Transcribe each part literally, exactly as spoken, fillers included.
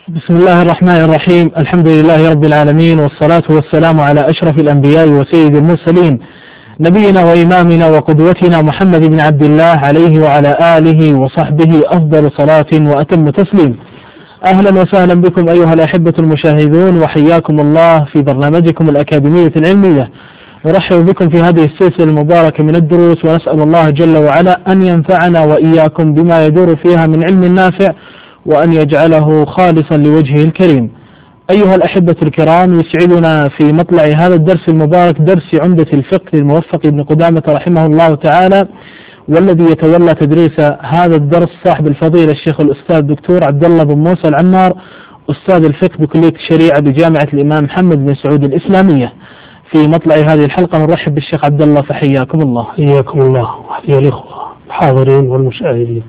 بسم الله الرحمن الرحيم. الحمد لله رب العالمين، والصلاة والسلام على أشرف الأنبياء وسيد المرسلين، نبينا وإمامنا وقدوتنا محمد بن عبد الله عليه وعلى آله وصحبه أفضل صلاة وأتم تسليم. أهلا وسهلا بكم أيها الأحبة المشاهدون، وحياكم الله في برنامجكم الأكاديمية العلمية. نرحب بكم في هذه السلسلة المباركة من الدروس، ونسأل الله جل وعلا أن ينفعنا وإياكم بما يدور فيها من علم نافع، وأن يجعله خالصا لوجهه الكريم. أيها الأحبة الكرام، يسعدنا في مطلع هذا الدرس المبارك درس عمدة الفقه للموفق ابن قدامة رحمه الله تعالى، والذي يتولى تدريس هذا الدرس صاحب الفضيلة الشيخ الأستاذ الدكتور عبد الله بن موسى العمار، أستاذ الفقه بكلية الشريعة بجامعة الإمام محمد بن سعود الإسلامية. في مطلع هذه الحلقة نرحب بالشيخ عبد الله، فحياكم الله. حياكم الله وحيا الإخوة الحاضرين والمشاهدين.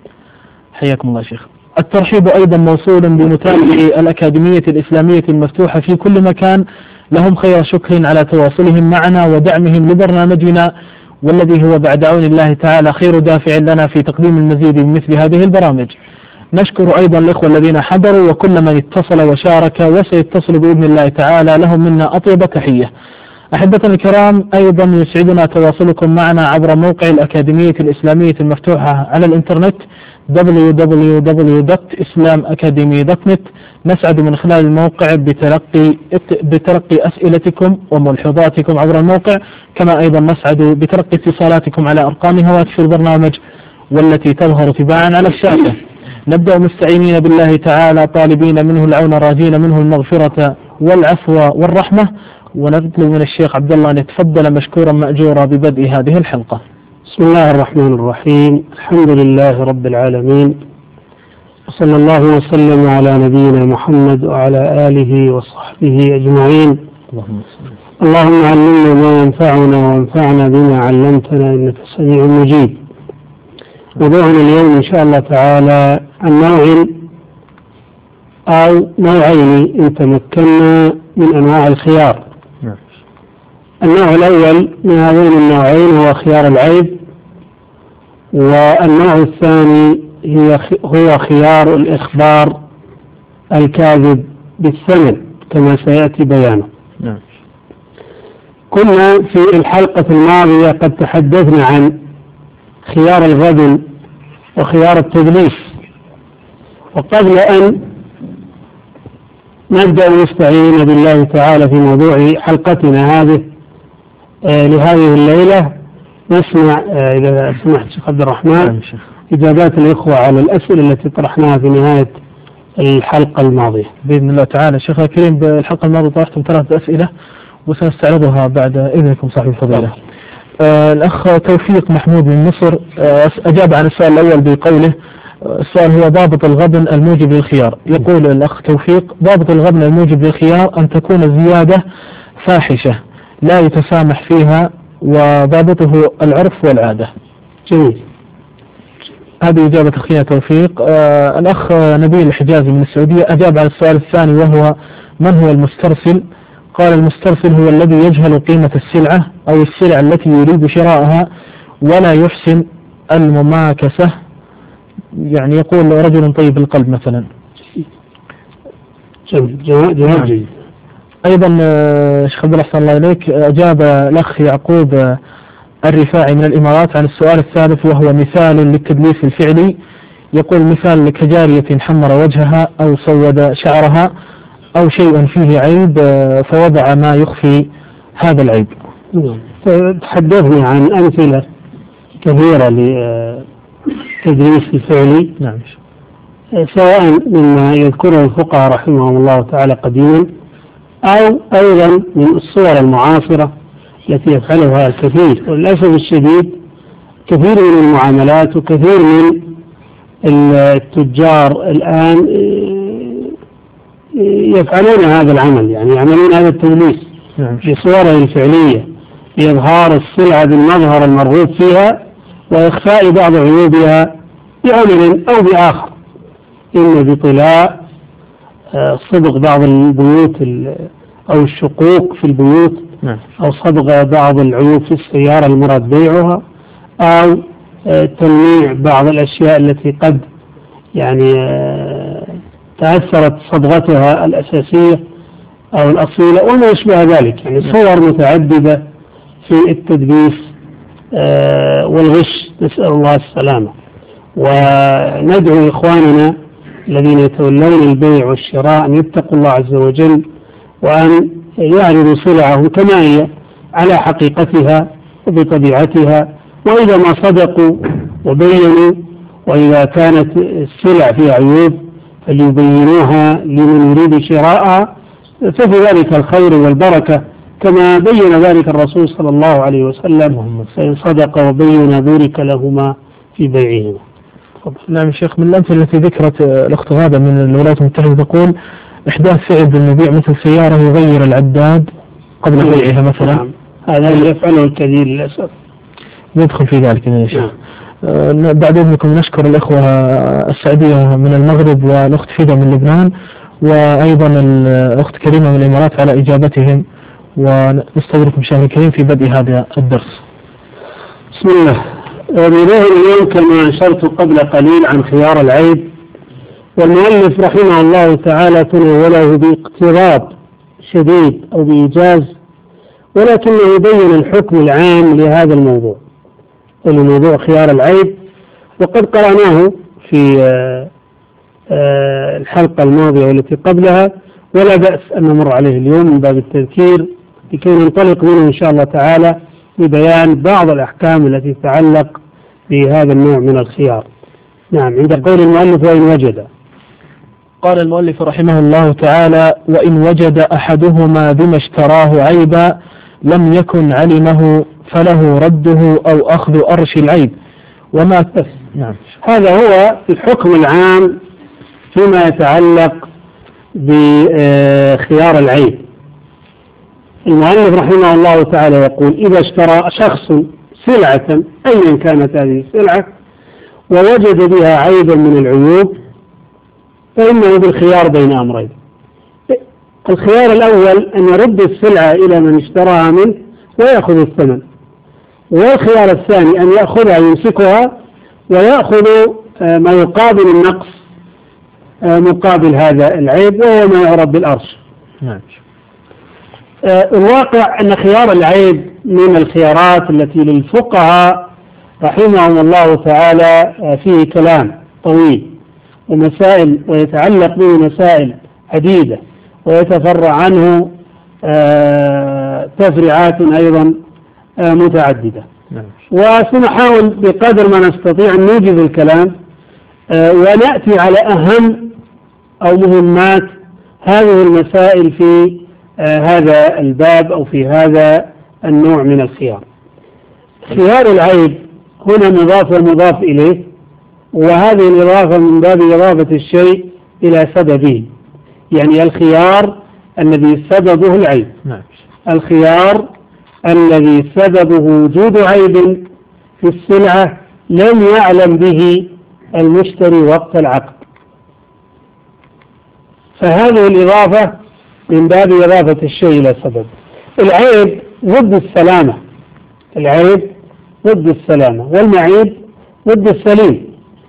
حياكم الله شيخ. الترحيب أيضا موصول بمتابعي الأكاديمية الإسلامية المفتوحة في كل مكان، لهم خير شكر على تواصلهم معنا ودعمهم لبرنامجنا، والذي هو بعد عون الله تعالى خير دافع لنا في تقديم المزيد من مثل هذه البرامج. نشكر أيضا الإخوة الذين حضروا وكل من اتصل وشارك وسيتصل بإذن الله تعالى، لهم منا أطيب تحية. أحبتنا الكرام، أيضا يسعدنا تواصلكم معنا عبر موقع الأكاديمية الإسلامية المفتوحة على الإنترنت دبليو دبليو دبليو دوت إسلام أكاديمي دوت نت. نسعد من خلال الموقع بتلقي بتلقي أسئلتكم وملحوظاتكم عبر الموقع، كما أيضا نسعد بتلقي اتصالاتكم على أرقام هواتف البرنامج والتي تظهر تباعا على الشاشة. نبدأ مستعينين بالله تعالى، طالبين منه العون، راجين منه المغفرة والعفو والرحمة، ونطلب من الشيخ عبد الله أن يتفضل مشكورا مأجورا ببدء هذه الحلقة. بسم الله الرحمن الرحيم. الحمد لله رب العالمين، وصلى الله وسلم على نبينا محمد وعلى آله وصحبه أجمعين. اللهم علمنا ما ينفعنا وانفعنا بما علمتنا، إنك سميع مجيب. موضوعنا اليوم إن شاء الله تعالى عن نوع أو نوعين إن تمكنا من أنواع الخيار. النوع الأول من هذين النوعين هو خيار العيب، والنوع الثاني هي هو خيار الإخبار الكاذب بالثمن كما سيأتي بيانه. نعم. كنا في الحلقة الماضية قد تحدثنا عن خيار الغبن وخيار التدليس، وقبل أن نبدأ نستعين بالله تعالى في موضوع حلقتنا هذه آه لهذه الليلة، نسمع آه إذا سمحت شيخ عبد الرحمن إجابات الإخوة على الأسئلة التي طرحناها في نهاية الحلقة الماضية بإذن الله تعالى. شيخ الكريم، بالحلقة الماضية طرحتم ثلاثة أسئلة وسنستعرضها بعد إذنكم صاحب الفضيلة. آه الأخ توفيق محمود من مصر آه أجاب عن السؤال الأول بقوله، السؤال هو ضابط الغبن الموجب للخيار. يقول الأخ توفيق: ضابط الغبن الموجب للخيار أن تكون الزيادة فاحشة لا يتسامح فيها، وضابطه العرف والعادة. جميل. هذه إجابة أخينا توفيق. آه الأخ نبيل الحجازي من السعودية أجاب على السؤال الثاني، وهو من هو المسترسل؟ قال: المسترسل هو الذي يجهل قيمة السلعة أو السلع التي يريد شراءها ولا يحسن المماكسة، يعني يقول رجل طيب القلب مثلا. جميل. جميل. أيضا شيخ عبد الله أحسن الله إليك، أجاب الأخ يعقوب الرفاعي من الإمارات عن السؤال الثالث، وهو مثال للتدليس الفعلي. يقول: مثال كجارية حمر وجهها أو سود شعرها أو شيء فيه عيب فوضع ما يخفي هذا العيب. تحدثنا عن أمثلة كثيرة للتدليس الفعلي، نعم، سواء مما يذكره الفقهاء رحمهم الله تعالى قديما، أو أيضا من الصور المعاصرة التي يفعلها الكثير. وللأسف الشديد كثير من المعاملات وكثير من التجار الآن يفعلون هذا العمل، يعني يعملون هذا التدليس بصوره الفعلية لإظهار السلعة بالمظهر المرغوب فيها وإخفاء بعض عيوبها بعمل أو بآخر، إما بطلاء صدق بعض البيوت أو الشقوق في البيوت، أو صدق بعض العيوب في السيارة المراد بيعها، أو تلميع بعض الأشياء التي قد يعني تأثرت صبغتها الأساسية أو الأصيلة وما يشبه ذلك، يعني صور متعددة في التدبيس والغش، نسأل الله السلامة. وندعو إخواننا الذين يتولون البيع والشراء أن يتقوا الله عز وجل وأن يعرضوا سلعهم كما هي على حقيقتها وبطبيعتها، وإذا ما صدقوا وبينوا، وإذا كانت السلع فيها عيوب فليبينوها لمن يريد شراءها، ففي ذلك الخير والبركة كما بين ذلك الرسول صلى الله عليه وسلم، فإن صدق وبين بورك لهما في بيعهما. نعم شيخ، من الأمثلة التي ذكرت الأخت غادة من الولايات المتحدة تقول إحداث فعل بالمبيع مثل سيارة يغير العداد قبل بيعها مثلا. نعم. هذا يفعله الكثير للأسف. ندخل في ذلك يا شيخ. نعم. بعد إذنكم نشكر الإخوة السعودية من المغرب والأخت فيدا من لبنان وأيضا الأخت كريمة من الإمارات على إجابتهم، ونستودعكم شهر الكريم في بدء هذا الدرس. بسم الله. بداية اليوم كما أشرت قبل قليل عن خيار العيب، والمؤلف رحمه الله تعالى تناوله باقتراب شديد أو بإيجاز، ولكنه يبين الحكم العام لهذا الموضوع لموضوع خيار العيب، وقد قرأناه في الحلقة الماضية والتي قبلها، ولا بأس أن نمر عليه اليوم من باب التذكير لكي ننطلق منه إن شاء الله تعالى ببيان بعض الأحكام التي تتعلق بهذا النوع من الخيار. نعم. عند قول المؤلف وإن وجد، قال المؤلف رحمه الله تعالى: وإن وجد أحدهما بما اشتراه عيبا لم يكن علمه فله رده أو أخذ أرش العيب وما تف. نعم. هذا هو الحكم العام فيما يتعلق بخيار العيب. المؤلف رحمه الله تعالى يقول: إذا اشترى شخص سلعة أيا كانت هذه السلعة ووجد بها عيبا من العيوب فإنه بالخيار بين أمرين. الخيار الأول أن يرد السلعة إلى من اشتراها منه ويأخذ الثمن، والخيار الثاني أن يأخذها يمسكها ويأخذ ما يقابل النقص مقابل هذا العيب، وهو ما يعرف بالأرش. نعم. الواقع أن خيار العيب من الخيارات التي للفقهاء رحمهم الله تعالى فيه كلام طويل ومسائل، ويتعلق به مسائل عديدة ويتفرع عنه تفريعات أيضا متعددة. وسنحاول بقدر ما نستطيع أن نوجز الكلام ونأتي على أهم أو مهمات هذه المسائل في هذا الباب أو في هذا النوع من الخيار. خيار العيب هنا مضاف ومضاف إليه، وهذه الإضافة من باب إضافة الشيء إلى سببه، يعني الخيار الذي سببه العيب. نعم. الخيار الذي سببه وجود عيب في السلعة لم يعلم به المشتري وقت العقد، فهذه الإضافة من باب إضافة الشيء إلى سبب. العيب ضد السلامة، العيب ضد السلامة، والمعيب ضد السليم.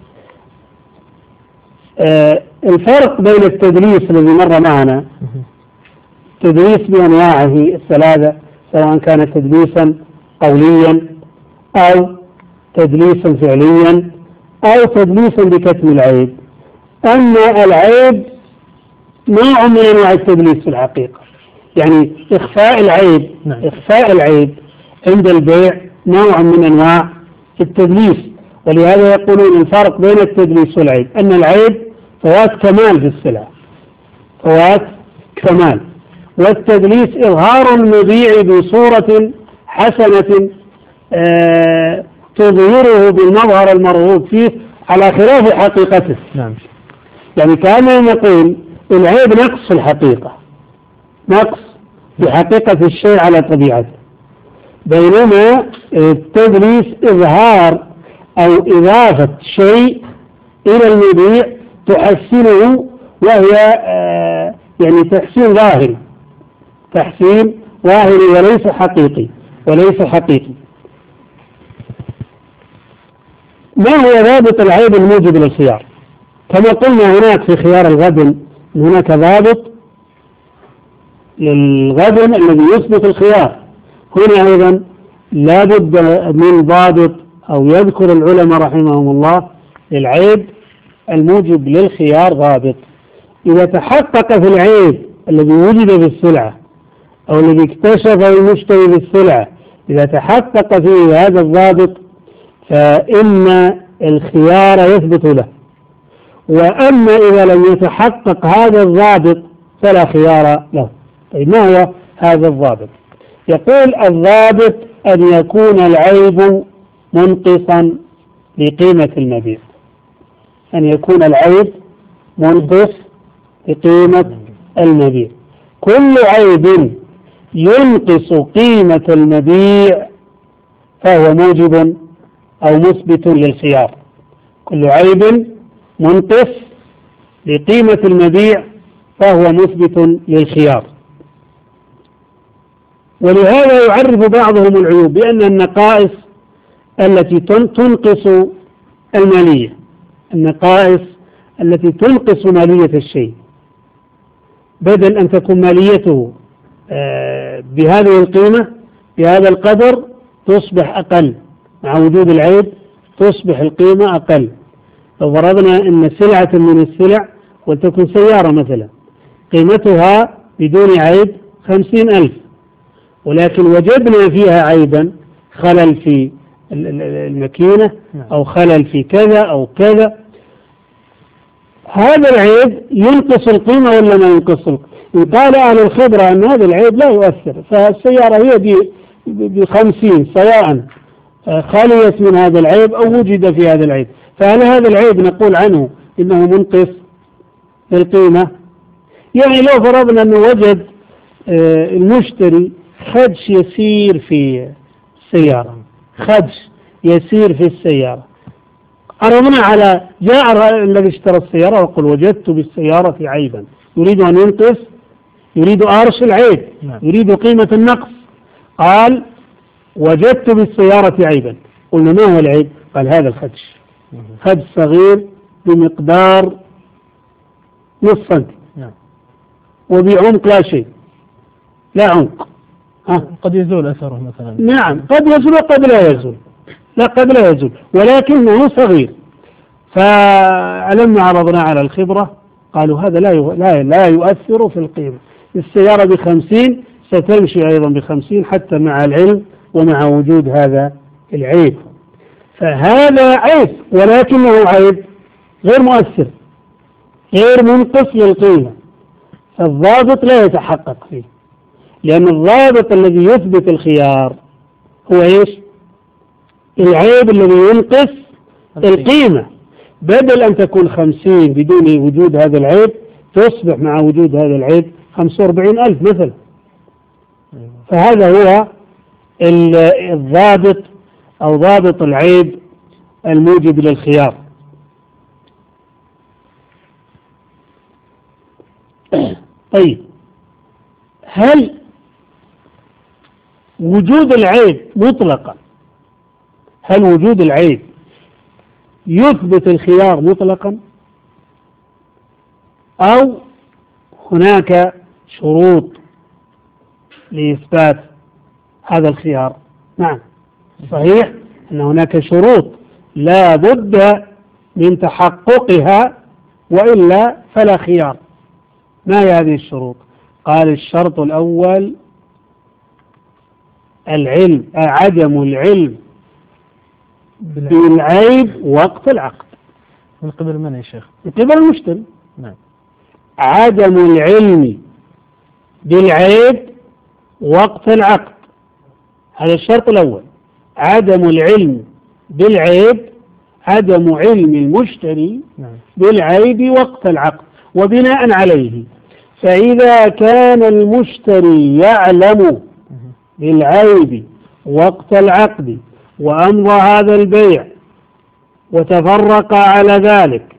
آه الفرق بين التدليس الذي مر معنا، تدليس بأنواعه الثلاثة، سواء كان تدليسا قوليا أو تدليسا فعليا أو تدليسا بكتم العيب. أما العيب نوع من أنواع التدليس في الحقيقة، يعني إخفاء العيب. نعم. إخفاء العيب عند البيع نوع من أنواع التدليس، ولهذا يقولون الفرق بين التدليس والعيب أن العيب فوات كمال في السلعة، فوات كمال، والتدليس إظهار المبيع بصورة حسنة آه تظهره بالمظهر المرغوب فيه على خلاف حقيقته. نعم. يعني كما نقول العيب نقص الحقيقة، نقص في حقيقة الشيء على طبيعته، بينما التدليس إظهار أو إضافة شيء إلى المبيع تحسنه، وهي آه يعني تحسين ظاهري، تحسين ظاهري وليس حقيقي، وليس حقيقي. ما هو ضابط العيب الموجب للخيار؟ كما قلنا هناك في خيار الغبن هناك ضابط للغبن الذي يثبت الخيار. هنا أيضا لا بد من ضابط، أو يذكر العلماء رحمهم الله للعيب الموجب للخيار ضابط. إذا تحقق في العيب الذي وجد في السلعة أو الذي اكتشفه المشتري بالسلعة، إذا تحقق فيه هذا الضابط فإن الخيار يثبت له. وأما إذا لم يتحقق هذا الضابط فلا خيار له. طيب ما هو هذا الضابط؟ يقول الضابط أن يكون العيب منقصا لقيمة المبيع، أن يكون العيب منقص لقيمة المبيع. كل عيب ينقص قيمة المبيع فهو موجب أو مثبت للخيار. كل عيب منقص لقيمة المبيع فهو مثبت للخيار. ولهذا يعرف بعضهم العيوب بأن النقائص التي تنقص المالية، النقائص التي تنقص مالية الشيء، بدل أن تكون ماليته بهذه القيمة بهذا القدر تصبح أقل، مع وجود العيب تصبح القيمة أقل. لو فرضنا أن سلعة من السلع وتكون سيارة مثلا قيمتها بدون عيب خمسين ألف، ولكن وجدنا فيها عيبا، خلل في الماكينة أو خلل في كذا أو كذا، هذا العيب ينقص القيمة ولا ما ينقص القيمة؟ إن قال أهل الخبرة أن هذا العيب لا يؤثر، فالسيارة هي بخمسين سواء خالية من هذا العيب أو وجد في هذا العيب، فهل هذا العيب نقول عنه إنه منقص للقيمة؟ يعني لو فرضنا أنه وجد المشتري خدش يسير في السيارة، خدش يسير في السيارة، عرضنا على جاء الذي اشترى السيارة وقال وجدت بالسيارة عيبا، يريد أن ينقص، يريد أرش العيب، يريد قيمة النقص. قال وجدت بالسيارة عيبا، قلنا ما هو العيب؟ قال هذا الخدش، خدش صغير بمقدار نص سنتي وبعمق لا شيء، لا عمق، قد يزول أثره مثلا. نعم قد يزول وقد لا يزول، لا قد لا يزول ولكنه صغير. فلما عرضنا على الخبرة قالوا هذا لا لا لا يؤثر في القيمة، السيارة بخمسين ستمشي أيضا بخمسين حتى مع العلم ومع وجود هذا العيب. فهذا عيب ولكنه عيب غير مؤثر، غير منقص للقيمة، فالضابط لا يتحقق فيه، لأن الضابط الذي يثبت الخيار هو إيش؟ العيب الذي ينقص القيمة، بدل أن تكون خمسين بدون وجود هذا العيب تصبح مع وجود هذا العيب خمسة وأربعين ألف مثلا. فهذا هو الضابط أو ضابط العيب الموجب للخيار. طيب هل وجود العيب مطلقا، هل وجود العيب يثبت الخيار مطلقا أو هناك شروط لإثبات هذا الخيار؟ نعم صحيح أن هناك شروط لا بد من تحققها وإلا فلا خيار. ما هي هذه الشروط؟ قال الشرط الأول العلم، عدم العلم بالعيب وقت العقد. من قبل من يا شيخ؟ من قبل المشتري. نعم. عدم العلم بالعيب وقت العقد، هذا الشرط الأول. عدم العلم بالعيب، عدم علم المشتري بالعيب وقت العقد. وبناء عليه فإذا كان المشتري يعلم بالعيب وقت العقد وأمضى هذا البيع وتفرق على ذلك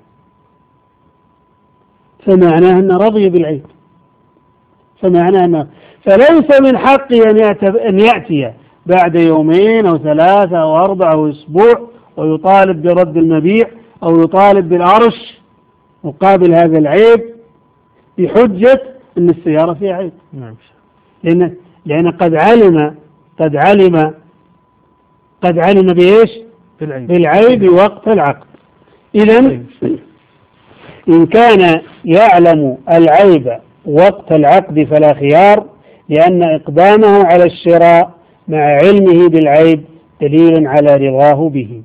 فمعناه أنه رضي بالعيب، فمعناه أنه فليس من حقه أن يأتي بعد يومين أو ثلاثة أو أربعة أو أسبوع ويطالب برد المبيع أو يطالب بالأرش مقابل هذا العيب، بحجة أن السيارة فيها عيب. نعم. لأن لأن قد علم قد علم قد علم بإيش؟ بالعيب. بالعيب وقت العقد. إذن إن كان يعلم العيب وقت العقد فلا خيار، لأن إقدامه على الشراء مع علمه بالعيب دليل على رضاه به.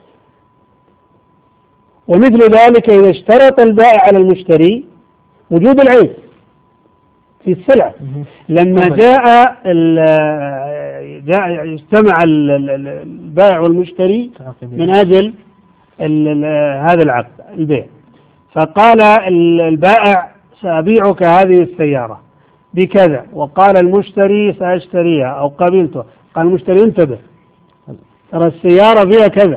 ومثل ذلك إذا اشترط البائع على المشتري وجود العيب في السلعة، لما جاء جاء اجتمع البائع والمشتري من أجل هذا العقد البيع، فقال البائع سأبيعك هذه السيارة بكذا، وقال المشتري سأشتريها أو قبلتها. قال المشتري انتبه، ترى السيارة فيها كذا،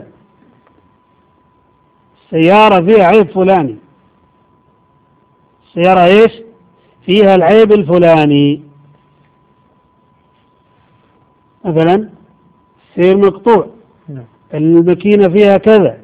السيارة فيها عيب فلاني، السيارة ايش؟ فيها العيب الفلاني، مثلا سير مقطوع، الماكينة فيها كذا،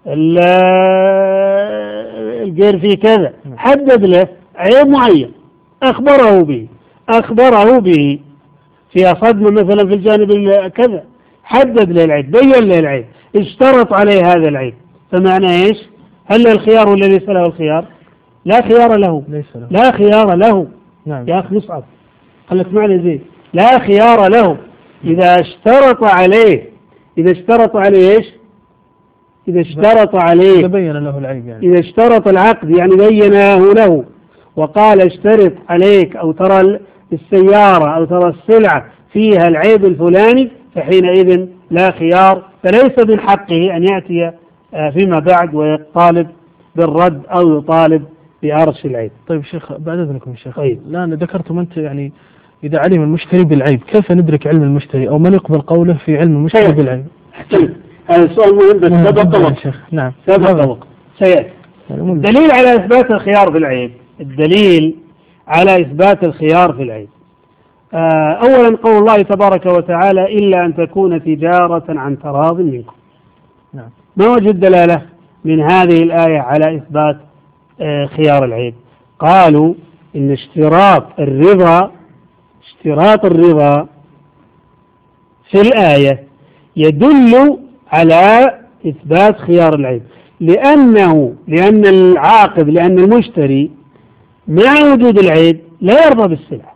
الجير فيه كذا، حدد له عيب معين، أخبره به أخبره به فيها صدمة مثلا في الجانب كذا، حدد له العيب، بين له العيب، اشترط عليه هذا العيب. فمعنى ايش؟ هل الخيار ولا ليس له الخيار؟ لا خيار له، ليس له. لا خيار له. نعم. يا أخي مصعب خلك معنا زين، لا خيار له. إذا اشترط عليه إذا اشترط عليه ايش؟ إذا اشترط عليه تبين له العيب يعني. إذا اشترط العقد يعني بيناه له وقال اشترط عليك أو ترى السيارة أو ترى السلعة فيها العيب الفلاني، فحينئذ لا خيار، فليس من حقه أن يأتي فيما بعد ويطالب بالرد أو يطالب بأرش العيب. طيب شيخ بعد إذنكم شيخ، طيب. الآن ذكرتم أنت يعني إذا علم المشتري بالعيب، كيف ندرك علم المشتري أو من يقبل قوله في علم المشتري طيب. بالعيب؟ هذا السؤال مهم بس سبق وقت. نعم. سبق وقت سيأتي. الدليل على إثبات الخيار في العيب الدليل على إثبات الخيار في العيب آه أولا قول الله تبارك وتعالى إلا أن تكون تجارة عن تراض منكم. نعم. ما وجه الدلالة من هذه الآية على إثبات آه خيار العيب؟ قالوا إن اشتراط الرضا اشتراط الرضا في الآية يدل على إثبات خيار العيب، لأنه لأن العاقد لأن المشتري مع وجود العيب لا يرضى بالسلعة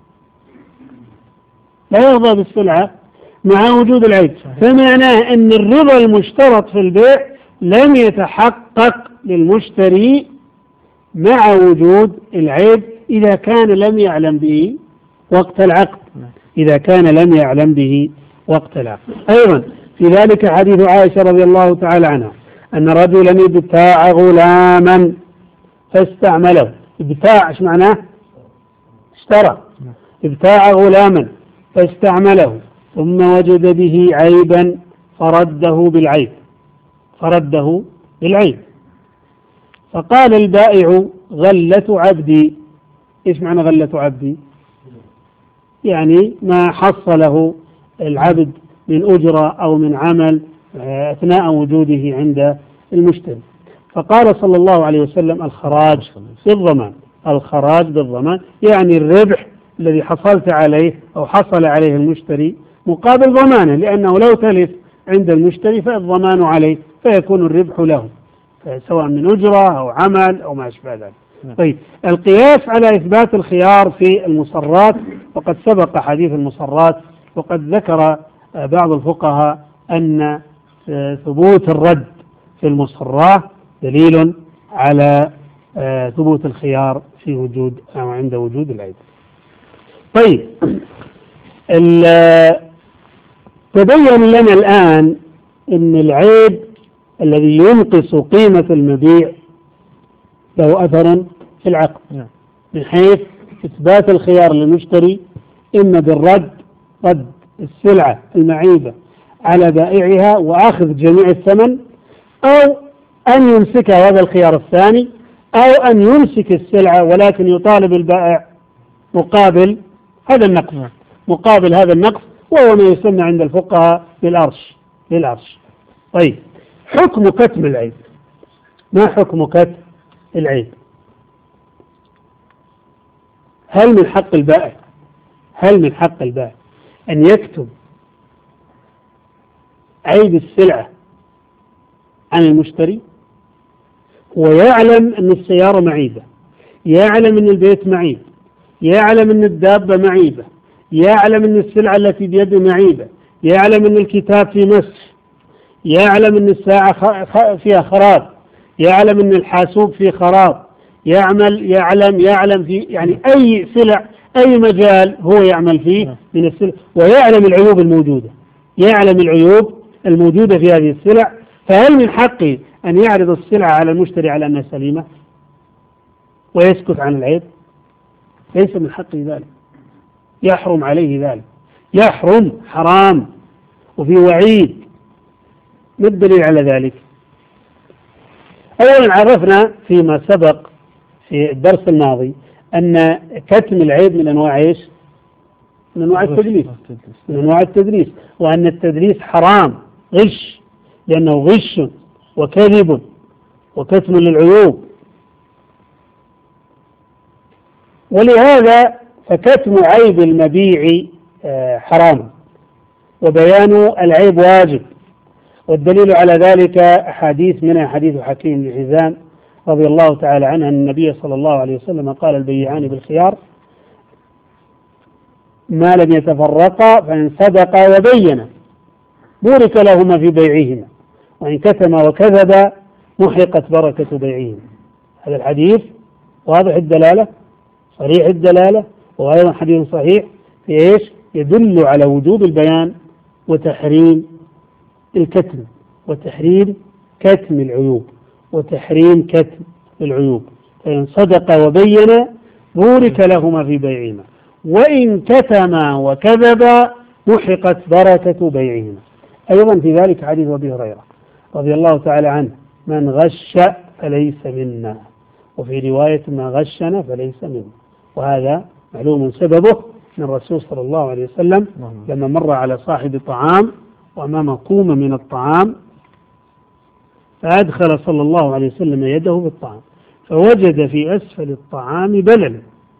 لا يرضى بالسلعة مع وجود العيب، فمعناه أن الرضا المشترط في البيع لم يتحقق للمشتري مع وجود العيب إذا كان لم يعلم به وقت العقد إذا كان لم يعلم به وقت العقد. أيضا في ذلك حديث عائشة رضي الله تعالى عنها أن رجلا ابتاع غلاما فاستعمله. ابتاع ايش معناه؟ اشترى. ابتاع غلاما فاستعمله ثم وجد به عيبا فرده بالعيب فرده بالعيب فقال البائع غلة عبدي. ايش معنى غلة عبدي؟ يعني ما حصله العبد من أجرة أو من عمل أثناء وجوده عند المشتري. فقال صلى الله عليه وسلم الخراج بالضمان الخراج بالضمان يعني الربح الذي حصلت عليه أو حصل عليه المشتري مقابل ضمانه، لأنه لو تلف عند المشتري فالضمان عليه فيكون الربح له سواء من أجرة أو عمل أو ما أشبه ذلك. طيب القياس على إثبات الخيار في المصرات، وقد سبق حديث المصرات، وقد ذكر بعض الفقهاء أن ثبوت الرد في المصرات دليل على ثبوت الخيار في وجود أو عند وجود العيب. طيب تبين لنا الآن أن العيب الذي ينقص قيمة المبيع له أثر في العقد من حيث إثبات الخيار للمشتري إما بالرد رد السلعة المعيبة على بائعها وأخذ جميع الثمن، أو أن يمسك هذا الخيار الثاني، أو أن يمسك السلعة ولكن يطالب البائع مقابل هذا النقص مقابل هذا النقص وهو ما يسمى عند الفقهاء بالأرش بالأرش. طيب حكم كتم العيب. ما حكم كتم العيب؟ هل من حق البائع هل من حق البائع أن يكتب عيب السلعة عن المشتري؟ هو يعلم أن السيارة معيبة، يعلم أن البيت معيب، يعلم أن الدابة معيبة، يعلم أن السلعة التي بيده معيبة، يعلم أن الكتاب فيه مسح، يعلم أن الساعة فيها خراب، يعلم أن الحاسوب فيه خراب، يعمل يعلم يعلم في يعني أي سلع أي مجال هو يعمل فيه من السلع، ويعلم العيوب الموجودة يعلم العيوب الموجودة في هذه السلع. فهل من حقه أن يعرض السلعة على المشتري على أنها سليمة ويسكت عن العيب؟ ليس من حقه ذلك، يحرم عليه ذلك، يحرم حرام وفي وعيد. ما الدليل على ذلك؟ أولا عرفنا فيما سبق في الدرس الماضي أن كتم العيب من أنواع إيش؟ من أنواع التدليس من أنواع التدليس وأن التدليس حرام غش، لأنه غش وكذب وكتم للعيوب. ولهذا فكتم عيب المبيع حرام وبيان العيب واجب. والدليل على ذلك أحاديث، منها حديث حكيم بن حزام رضي الله تعالى عنه أن النبي صلى الله عليه وسلم قال: البيعان بالخيار ما لم يتفرقا، فإن صدقا وبينا بورك لهما في بيعهما، وإن كتما وكذبا محقت بركة بيعهما. هذا الحديث واضح الدلالة صريح الدلالة، وأيضا حديث صحيح في إيش؟ يدل على وجوب البيان وتحريم الكتم وتحريم كتم العيوب وتحريم كتم العيوب. فإن صدق وبين بورك لهما في بيعهما، وإن كتما وكذبا محقت بركة بيعهما. أيضا في ذلك حديث أبي هريرة رضي الله تعالى عنه: من غش فليس منا، وفي رواية: من غشنا فليس منا. وهذا معلوم سببه من الرسول صلى الله عليه وسلم لما مر على صاحب طعام وأمامه كومة من الطعام، فأدخل صلى الله عليه وسلم يده في الطعام فوجد في أسفل الطعام بللا،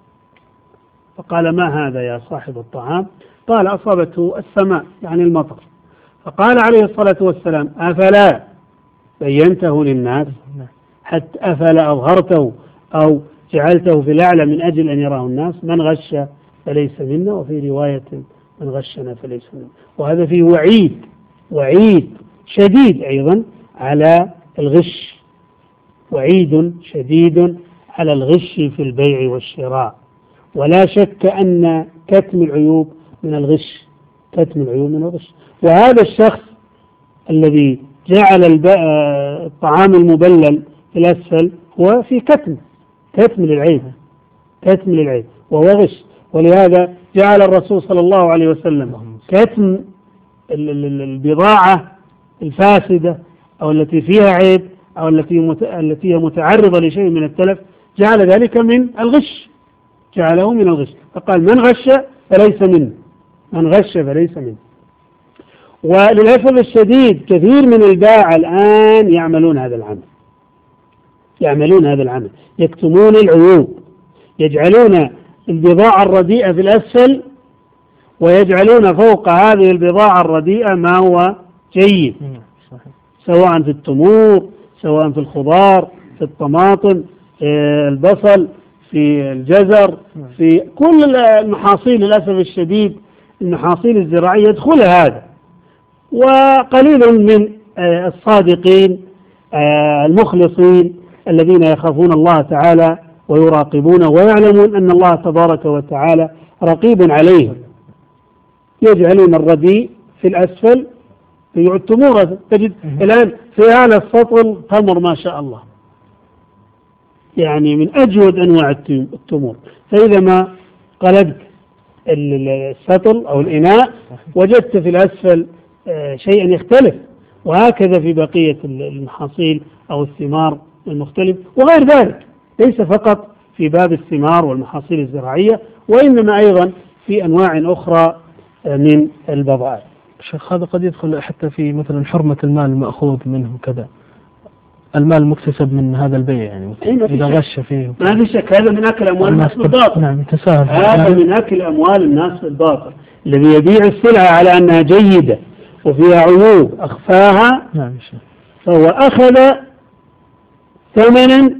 فقال: ما هذا يا صاحب الطعام؟ قال: أصابته السماء يعني المطر. فقال عليه الصلاة والسلام: أفلا بينته للناس؟ حتى أفلا أظهرته أو جعلته في الأعلى من أجل أن يراه الناس؟ من غش فليس منا، وفي رواية: من غشنا فليس منا. وهذا فيه وعيد وعيد شديد أيضا على الغش، وعيد شديد على الغش في البيع والشراء. ولا شك أن كتم العيوب من الغش كتم العيوب من الغش. وهذا الشخص الذي جعل الطعام المبلل في الأسفل هو في كتم كتم للعيب كتم للعيب وهو غش. ولهذا جعل الرسول صلى الله عليه وسلم كتم البضاعة الفاسدة أو التي فيها عيب أو التي التي هي متعرضة لشيء من التلف، جعل ذلك من الغش جعله من الغش. فقال: من غش فليس منه من غش فليس منه. وللأسف الشديد كثير من البائع الآن يعملون هذا العمل يعملون هذا العمل يكتمون العيوب، يجعلون البضاعة الرديئة في الأسفل ويجعلون فوق هذه البضاعة الرديئة ما هو جيد، سواء في التمور، سواء في الخضار، في الطماطم، في البصل، في الجزر، في كل المحاصيل. للأسف الشديد المحاصيل الزراعية يدخل هذا، وقليل من الصادقين المخلصين الذين يخافون الله تعالى ويراقبونه ويعلمون أن الله تبارك وتعالى رقيب عليهم، يجعلون الرديء في الأسفل في التمور. تجد الآن في أعلى السطل تمر ما شاء الله، يعني من أجود أنواع التمور. فإذا ما قلبت السطل أو الإناء وجدت في الأسفل شيئا يختلف. وهكذا في بقية المحاصيل أو الثمار المختلف وغير ذلك، ليس فقط في باب الثمار والمحاصيل الزراعية، وإنما أيضا في أنواع أخرى من البضائع. شيخ، هذا قد يدخل حتى في مثلا حرمة المال المأخوذ منه كذا. المال المكتسب من هذا البيع يعني إذا غش فيه ما في شك هذا من أكل أموال الناس بالباطل. نعم تساهل هذا من أكل أموال الناس بالباطل. الذي يبيع السلعة على أنها جيدة وفيها عيوب أخفاها نعم فهو أخذ ثمنا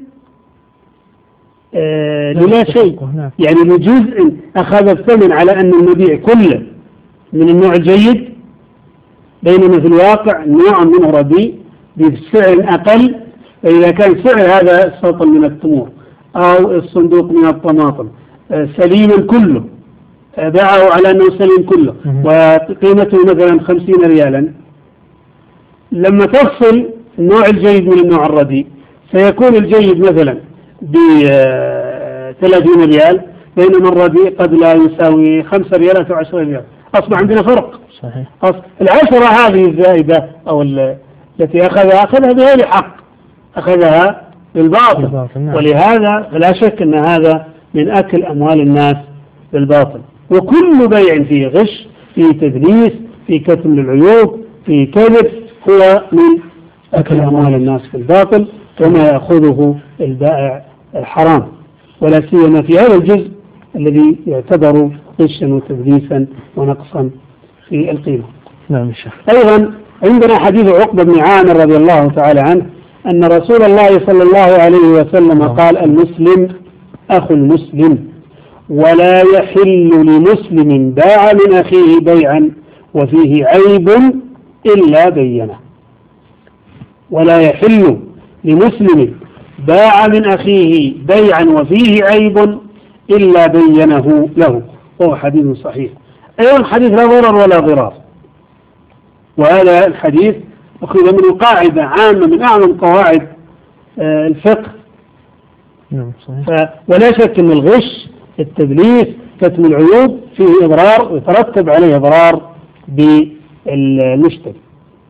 آه للا شيء نعم. يعني لجزء أخذ الثمن على أن المبيع كله من النوع الجيد بينما في الواقع نوع منه رديء بسعر أقل. فإذا كان سعر هذا السطل من التمور أو الصندوق من الطماطم سليما كله باعه على أنه سليم كله وقيمته مثلا خمسين ريالا لما تفصل النوع الجيد من النوع الرديء سيكون الجيد مثلا بثلاثين ريال بينما الرديء قد لا يساوي خمسة ريالات أو عشرة ريال. أصبح عندنا فرق. صحيح. العشرة هذه الزائدة أو التي أخذها أخذها بغير حق أخذها بالباطل. نعم. ولهذا لا شك أن هذا من أكل أموال الناس بالباطل. وكل بيع فيه غش فيه تدليس فيه كتم للعيوب فيه كذب هو من أكل أموال الناس بالباطل وما يأخذه البائع حرام ولا سيما في هذا الجزء الذي يعتبر غشا وتدليسا ونقصا في القيمة. نعم الشيخ. أيضا عندنا حديث عقبة بن عامر رضي الله تعالى عنه أن رسول الله صلى الله عليه وسلم قال المسلم أخو المسلم ولا يحل لمسلم باع من أخيه بيعا وفيه عيب إلا بينه. ولا يحل لمسلم باع من أخيه بيعا وفيه عيب إلا بينه له. وهو حديث صحيح. أيضا حديث لا ضرر ولا ضرار. وهذا الحديث أخذ منه قاعدة عامة من أعظم قواعد الفقه. ولا شك أن الغش التدليس كتم العيوب فيه إضرار ويترتب عليه إضرار بالمشتري.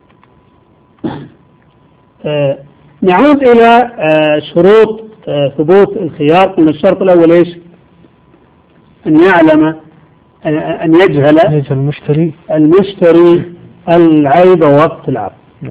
نعود إلى شروط ثبوت الخيار. قلنا الشرط الأول إيش؟ أن يعلم أن يجهل المشتري المشتري العيب وقت العقد.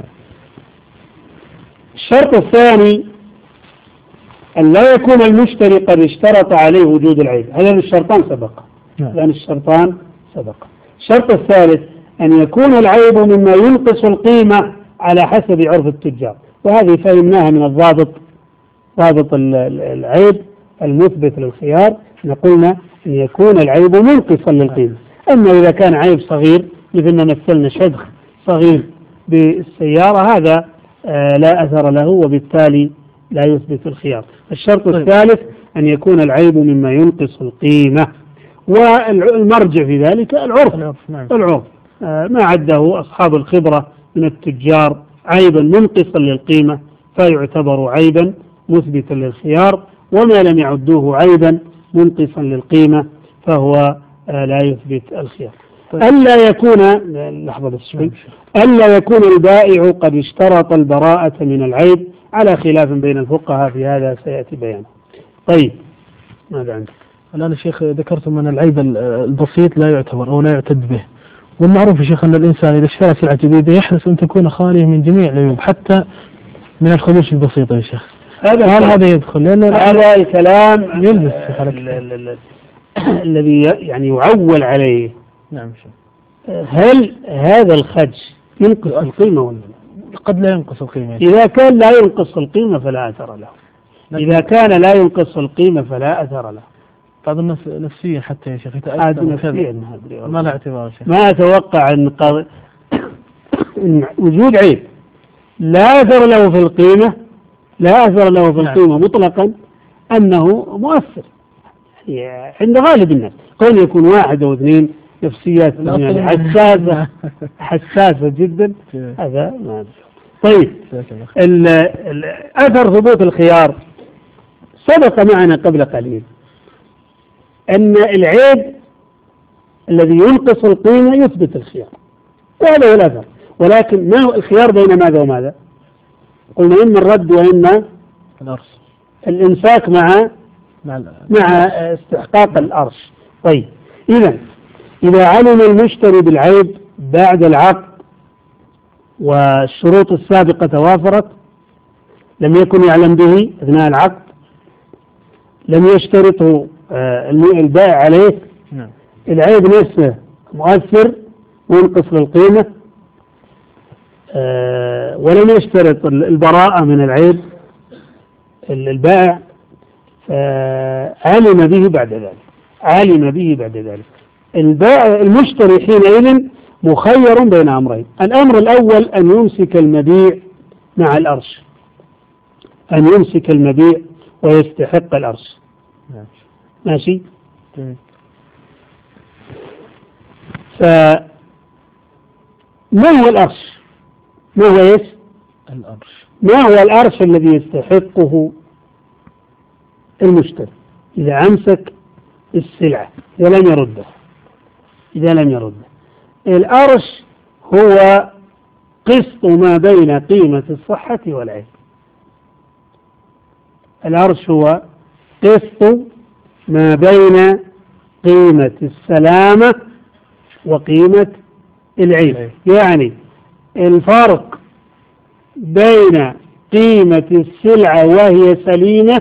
الشرط الثاني أن لا يكون المشتري قد اشترط عليه وجود العيب. هذان الشرطان سبق. هذان الشرطان سبق. الشرط الثالث أن يكون العيب مما ينقص القيمة على حسب عرف التجار. وهذه فهمناها من الضابط ضابط العيب المثبت للخيار. قلنا أن يكون العيب منقصا للقيمة. أما إذا كان عيب صغير مثل ما مثلنا شدخ صغير بالسيارة هذا آه لا أثر له وبالتالي لا يثبت الخيار. الشرط الثالث أن يكون العيب مما ينقص القيمة والمرجع في ذلك العرف. العرف آه ما عده أصحاب الخبرة من التجار عيبا منقصا للقيمة فيعتبر عيبا مثبتا للخيار وما لم يعدوه عيبا منقصا للقيمة فهو آه لا يثبت الخيار. ألا يكون لحظة بس شوي ألا يكون البائع قد اشترط البراءة من العيب على خلاف بين الفقهاء في هذا سيأتي بيانه. طيب ماذا عندك؟ الآن يا شيخ ذكرتم أن العيب البسيط لا يعتبر أو لا يعتد به. والمعروف يا شيخ أن الإنسان إذا اشترى سلعة جديدة يحرص أن تكون خالية من جميع العيوب حتى من الخدوش البسيطة يا شيخ. هذا هل هذا يدخل؟ لأن هذا الكلام يلبس الذي يعني يعول عليه. نعم. هل هذا الخدش ينقص القيمة ولا لا؟ قد لا ينقص القيمة. إذا كان لا ينقص القيمة فلا أثر له. إذا كان لا ينقص القيمة فلا أثر له. بعض الناس نفسيا حتى يا شيخ يتأثر نفسيا. ما لا اعتبار شيخ. ما أتوقع أن, قض... إن وجود عيب لا أثر له في القيمة لا أثر له في القيمة مطلقا أنه مؤثر يعني عند غالب الناس. قد يكون واحد أو اثنين نفسيات يعني حساسة حساسة جدا هذا ما طيب. أثر ثبوت الخيار سبق معنا قبل قليل أن العيب الذي ينقص القيمة يثبت الخيار وهذا هو الأثر. ولكن ما هو الخيار بين ماذا وماذا؟ قلنا إما الرد وإما الأرش الإمساك مع مع استحقاق الأرش. طيب إذا إذا علم المشتري بالعيب بعد العقد والشروط السابقة توافرت لم يكن يعلم به أثناء العقد، لم يشترطه البائع عليه، نعم. العيب نفسه مؤثر وينقص للقيمة، ولم يشترط البراءة من العيب البائع، علم به بعد ذلك علم به بعد ذلك البائع المشتري حينئذ مخير بين أمرين. الأمر الأول أن يمسك المبيع مع الأرش، أن يمسك المبيع ويستحق الأرش. ماشي. فما هو الأرش؟ ما هو إيش؟ الأرش ما هو الأرش الذي يستحقه المشتري إذا أمسك السلعة إذا لم يرده إذا لم يرده الأرش هو قسط ما بين قيمة الصحة والعيب. الأرش هو قسط ما بين قيمة السلامة وقيمة العيب، يعني الفرق بين قيمة السلعة وهي سليمة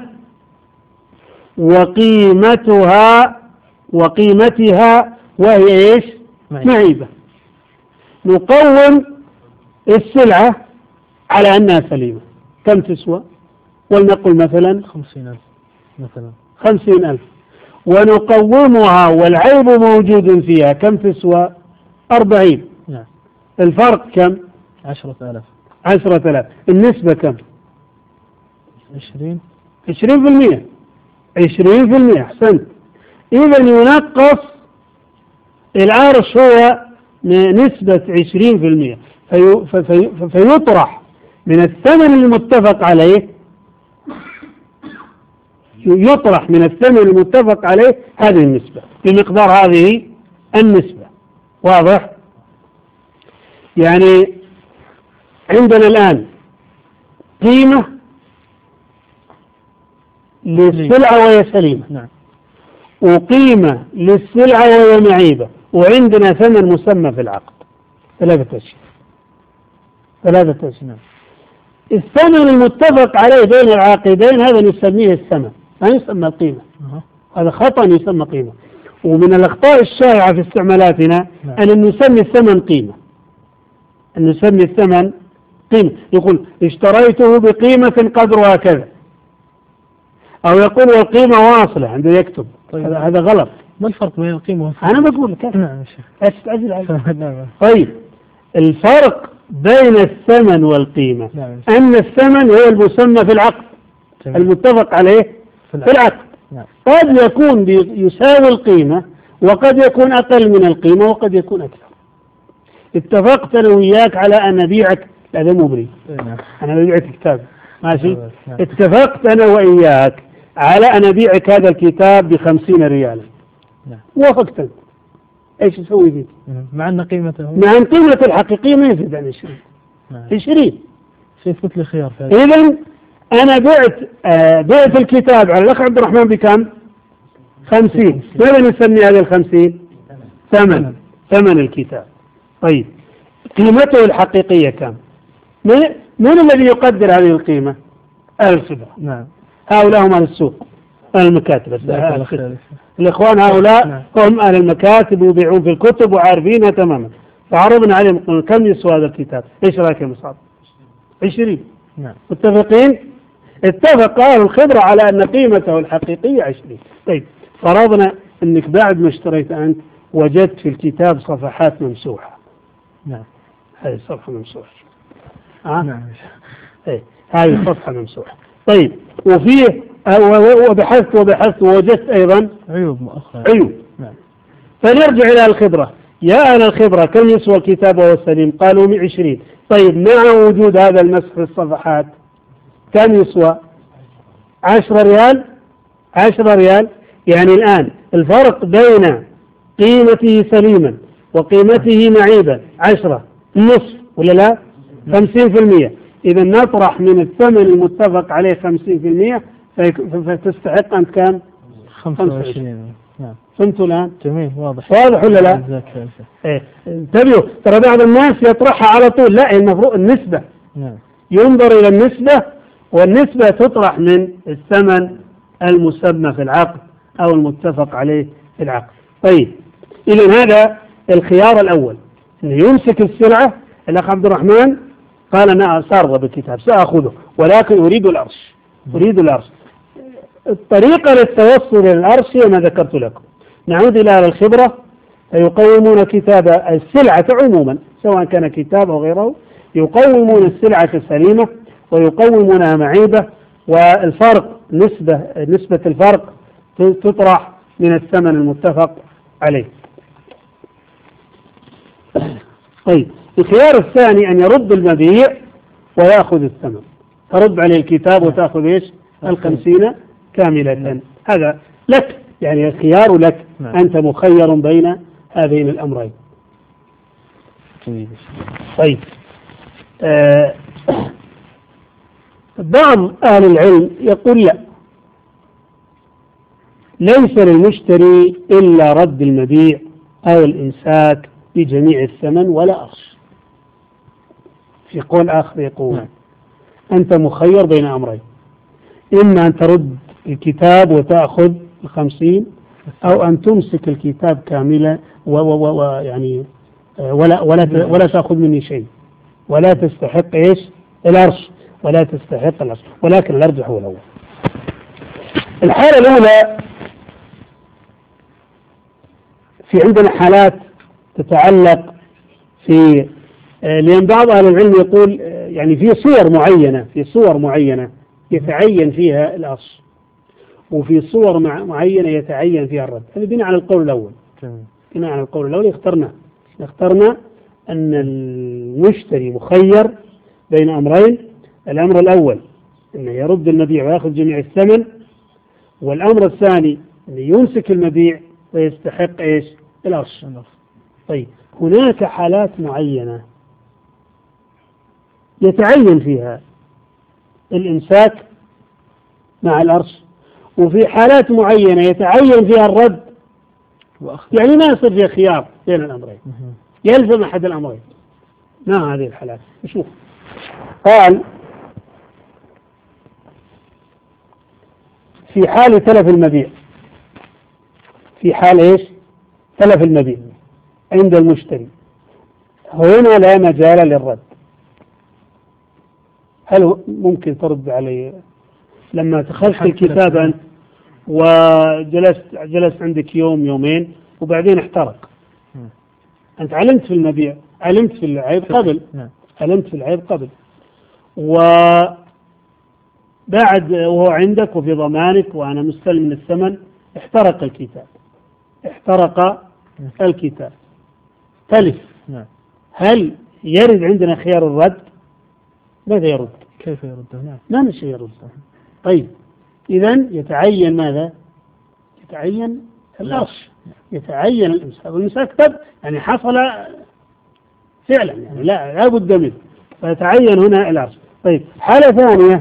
وقيمتها وقيمتها وهي ايش؟ معيبة. نقوم السلعة على أنها سليمة، كم تسوى؟ ولنقل مثلا خمسين ألف مثلا خمسين ألف، ونقومها والعيب موجود فيها، كم تسوى؟ أربعين. نعم. الفرق كم؟ عشرة آلاف. عشرة آلاف. النسبة كم؟ عشرين عشرين في المية عشرين في المية. أحسنت. إذا ينقص العرش هو نسبة عشرين في المية، في في فيطرح من الثمن المتفق عليه يطرح من الثمن المتفق عليه هذه النسبة بمقدار هذه النسبة. واضح؟ يعني عندنا الآن قيمة للسلعة وهي سليمة، نعم. وقيمة للسلعة وهي معيبة، وعندنا ثمن مسمى في العقد ثلاثة أشياء ثلاثة أشياء. الثمن المتفق عليه بين العاقدين هذا نسميه الثمن، ما يسمى القيمة. أه. هذا خطأ يسمى قيمة. ومن الأخطاء الشائعة في استعمالاتنا نعم. أن نسمي الثمن قيمة أن نسمي الثمن قيمة. يقول اشتريته بقيمة قدرها كذا، أو يقول والقيمة واصلة عنده يكتب. طيب. هذا هذا غلط. ما الفرق بين القيمة والفرق؟ أنا بقول لك. نعم يا شيخ. أستعجل عليك. نعم. طيب الفرق بين الثمن والقيمة نعم. أن الثمن هو المسمى في العقد جميل. المتفق عليه في العقد. نعم. قد يكون يساوي القيمة وقد يكون أقل من القيمة وقد يكون أكثر. اتفقت أنا وياك على أن أبيعك، هذا مو بريء، نعم. أنا ببيعك كتاب، ماشي. نعم. اتفقت أنا وإياك على أن أبيعك هذا الكتاب بخمسين ريالا. نعم. وافقت أنت، إيش يسوي فيك؟ مع أن قيمته مع أن قيمة الحقيقية ما يزيد عن عشرين. نعم. عشرين. سيثبت لي خيار في هذا. إذن أنا بعت آه بعت الكتاب على الأخ عبد الرحمن بكم؟ خمسين. ماذا نسمي هذا الخمسين؟ ثمن ثمن الكتاب. طيب قيمته الحقيقية كم؟ من, من الذي يقدر هذه القيمة؟ أهل الخبرة. نعم. هؤلاء هم أهل السوق، أهل المكاتب. الإخوان هؤلاء نعم. هم أهل المكاتب ويبيعون في الكتب وعارفينها تماما. فعرضنا عليهم كم يسوى هذا الكتاب؟ إيش رأيك يا مصعب؟ عشرين. نعم. متفقين؟ اتفق أهل الخبرة على أن قيمته الحقيقية عشرين. طيب فرضنا أنك بعد ما اشتريت أنت وجدت في الكتاب صفحات ممسوحة. نعم. هذه الصفحة ممسوحة. آه؟ نعم. ايه هذه الصفحة ممسوحة. طيب وفيه وبحثت وبحثت ووجدت أيضا عيوب مؤخرة. عيوب. نعم. فنرجع إلى الخبرة. يا أهل الخبرة كم يسوى الكتاب وهو سليم؟ قالوا عشرين. طيب مع وجود هذا المسح في الصفحات كم يسوى؟ عشرة ريال. عشرة ريال. يعني الآن الفرق بين قيمته سليما وقيمته معيبا عشرة، نصف ولا لا؟ خمسين في المية. إذا نطرح من الثمن المتفق عليه خمسين في المية فتستحق أنت كم؟ خمسة وعشرين. نعم. فهمتوا الآن؟ جميل. واضح. واضح ولا لا؟ إيه. انتبهوا ترى بعض الناس يطرحها على طول، لا المفروض النسبة. نعم. ينظر إلى النسبة والنسبة تطرح من الثمن المسمى في العقد أو المتفق عليه في العقد. طيب إذا هذا الخيار الأول، أنه يمسك السلعة. الأخ عبد الرحمن قال أنا سارض بالكتاب سأخذه ولكن أريد الأرش، أريد الأرش. الطريقة للتوصل إلى الأرش هي ما ذكرت لكم. نعود إلى الخبرة، فيقومون كتاب السلعة عموما سواء كان كتاب أو غيره، يقومون السلعة سليمة ويقومونها معيبة، والفرق نسبة نسبة الفرق تطرح من الثمن المتفق عليه. طيب الخيار الثاني أن يرد المبيع ويأخذ الثمن، ترد عليه الكتاب وتأخذ إيش الخمسين كاملة. هذا لك، يعني الخيار لك، أنت مخير بين هذين الأمرين. طيب آه بعض أهل العلم يقول لا، ليس للمشتري إلا رد المبيع أو الإمساك بجميع الثمن ولا أرش. في قول آخر يقول أنت مخير بين أمرين، إما أن ترد الكتاب وتأخذ الخمسين، أو أن تمسك الكتاب كاملا ويعني ولا ولا ولا تأخذ مني شيء، ولا تستحق إيش الأرش، ولا تستحق الأرش، ولكن الأرجح هو الأول. الحالة الأولى، في عندنا حالات تتعلق في، لأن بعض أهل العلم يقول يعني في صور معينة في صور معينة يتعين فيها الأرش، وفي صور معينة يتعين فيها الرد. هذا بناء على القول الأول. بناء على القول الأول اخترنا اخترنا أن المشتري مخير بين أمرين. الأمر الأول أنه يرد المبيع ويأخذ جميع الثمن، والأمر الثاني أنه يمسك المبيع ويستحق إيش الأرش. طيب هناك حالات معينة يتعين فيها الإمساك مع الأرش، وفي حالات معينة يتعين فيها الرد، يعني ما يصير فيها خيار بين الأمرين، يلزم أحد الأمرين. ما هذه الحالات؟ نشوف. قال في حال تلف المبيع، في حال إيش تلف المبيع عند المشتري، هنا لا مجال للرد. هل ممكن ترد علي لما دخلت الكتاب أنت وجلست جلست عندك يوم يومين وبعدين احترق؟ أنت علمت في المبيع، علمت في العيب قبل، علمت في العيب قبل، وبعد وهو عندك وفي ضمانك وأنا مستلم الثمن احترق الكتاب، احترق الكتاب تلف. هل يرد عندنا خيار الرد؟ ماذا يرد؟ كيف يرده؟ نعم ما من شيء يرد. طيب إذن يتعين ماذا؟ يتعين الأرش، يتعين الإمساك، والإمساك تب يعني حصل فعلا، يعني لا لا بد منه، فيتعين هنا الأرش. طيب حالة ثانية،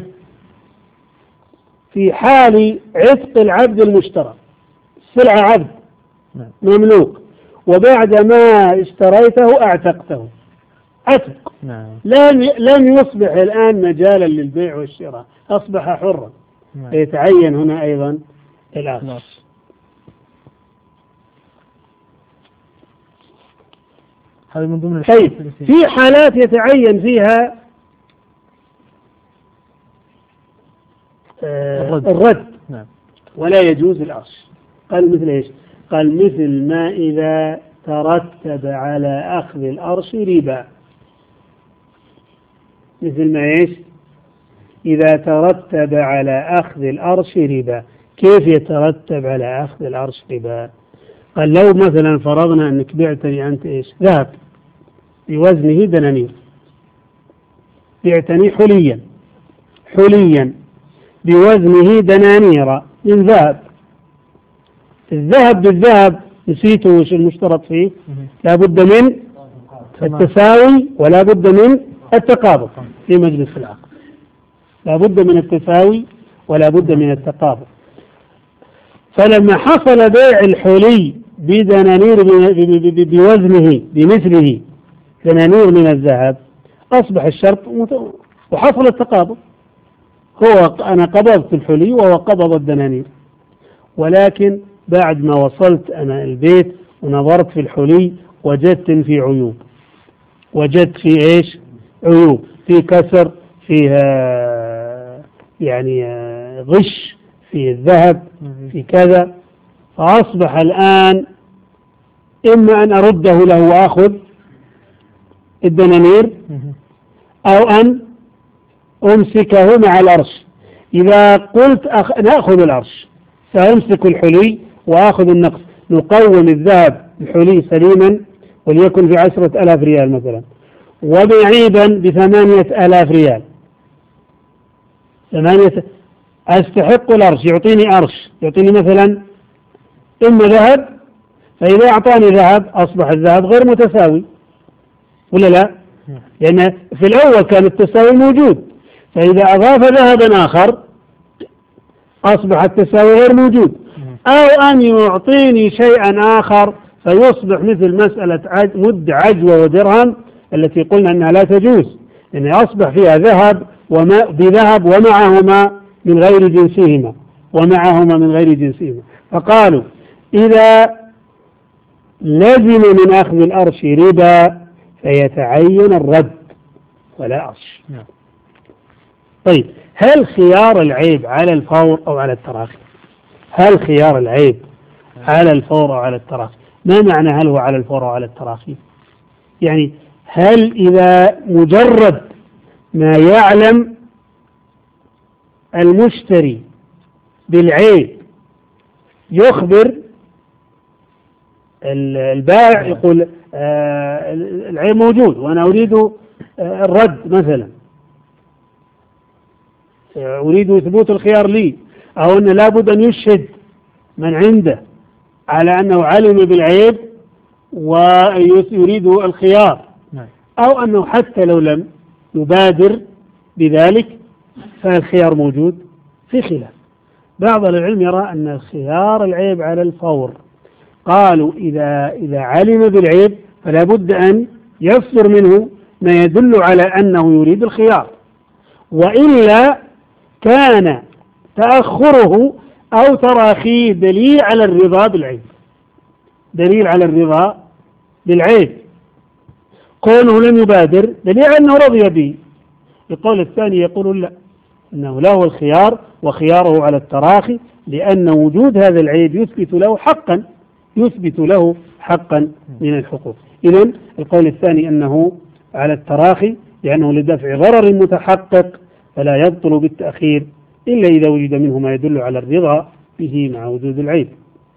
في حال عتق العبد المشترى، السلعة عبد مملوك وبعد ما اشتريته اعتقته، عتق لم لم يصبح الآن مجالا للبيع والشراء، أصبح حرا، فيتعين هنا أيضا الأرش. هذا من ضمن. طيب في حالات يتعين فيها آه الرد نعم. ولا يجوز الأرش. قال مثل إيش؟ قال مثل ما إذا ترتب على أخذ الأرش ربا. مثل ما إيش؟ إذا ترتب على أخذ الأرش ربا. كيف يترتب على أخذ الأرش ربا؟ قال لو مثلا فرضنا أنك بعتني أنت إيش؟ ذهب بوزنه دنانير، بعتني حليا حليا بوزنه دنانير من ذهب. الذهب بالذهب نسيته وش المشترط فيه؟ لا بد من التساوي ولا بد من التقابض في مجلس العقد، لا بد من التساوي ولا بد من التقابض. فلما حصل بيع الحلي بدنانير بوزنه بمثله دنانير من الذهب أصبح الشرط وحصل التقابض، هو أنا قبضت الحلي وهو قبض الدنانير، ولكن بعد ما وصلت أنا البيت ونظرت في الحلي وجدت في عيوب، وجدت في إيش؟ عيوب، في كسر، فيها يعني غش في الذهب، في كذا، فأصبح الآن إما أن أرده له وأخذ الدنانير أو أن أمسكه مع الأرش. إذا قلت أخ... نأخذ الأرش، سأمسك الحلي وأخذ النقص، نقوم الذهب الحلي سليما وليكن في عشرة ألاف ريال مثلا، وبعيدا بثمانية ألاف ريال، ثمانية أستحق الأرش، يعطيني أرش، يعطيني مثلا إما ذهب، فإذا أعطاني ذهب أصبح الذهب غير متساوي ولا لا؟ لأن في الأول كان التساوي موجود، فإذا أضاف ذهبا آخر أصبح التساوي غير موجود، أو أن يعطيني شيئا آخر فيصبح مثل مسألة مد عجوة ودرهم التي قلنا أنها لا تجوز، لأن أصبح فيها ذهب وما بذهب ومعهما من غير جنسهما ومعهما من غير جنسهما. فقالوا إذا لزم من أخذ الأرش ربا فيتعين الرد ولا أرش. طيب، هل خيار العيب على الفور أو على التراخي؟ هل خيار العيب على الفور أو على التراخي؟ ما معنى هل هو على الفور أو على التراخي؟ يعني هل إذا مجرد ما يعلم المشتري بالعيب يخبر البائع يقول آه العيب موجود وأنا أريد آه الرد مثلا، أريد ثبوت الخيار لي، أو أن لابد أن يشهد من عنده على أنه علم بالعيب ويريد الخيار، أو أنه حتى لو لم يبادر بذلك فالخيار موجود. في خلاف، بعض العلم يرى أن خيار العيب على الفور، قالوا إذا إذا علم بالعيب فلا بد أن يصدر منه ما يدل على أنه يريد الخيار، وإلا كان تأخره أو تراخيه دليل على الرضا بالعيب، دليل على الرضا بالعيب، كونه لم يبادر دليل على أنه رضي به. القول الثاني يقول لا، أنه له الخيار وخياره على التراخي، لأن وجود هذا العيب يثبت له حقا، يثبت له حقا من الحقوق. إذن القول الثاني أنه على التراخي لأنه لدفع ضرر متحقق فلا يبطل بالتأخير إلا إذا وجد منه ما يدل على الرضا به مع وجود العيب.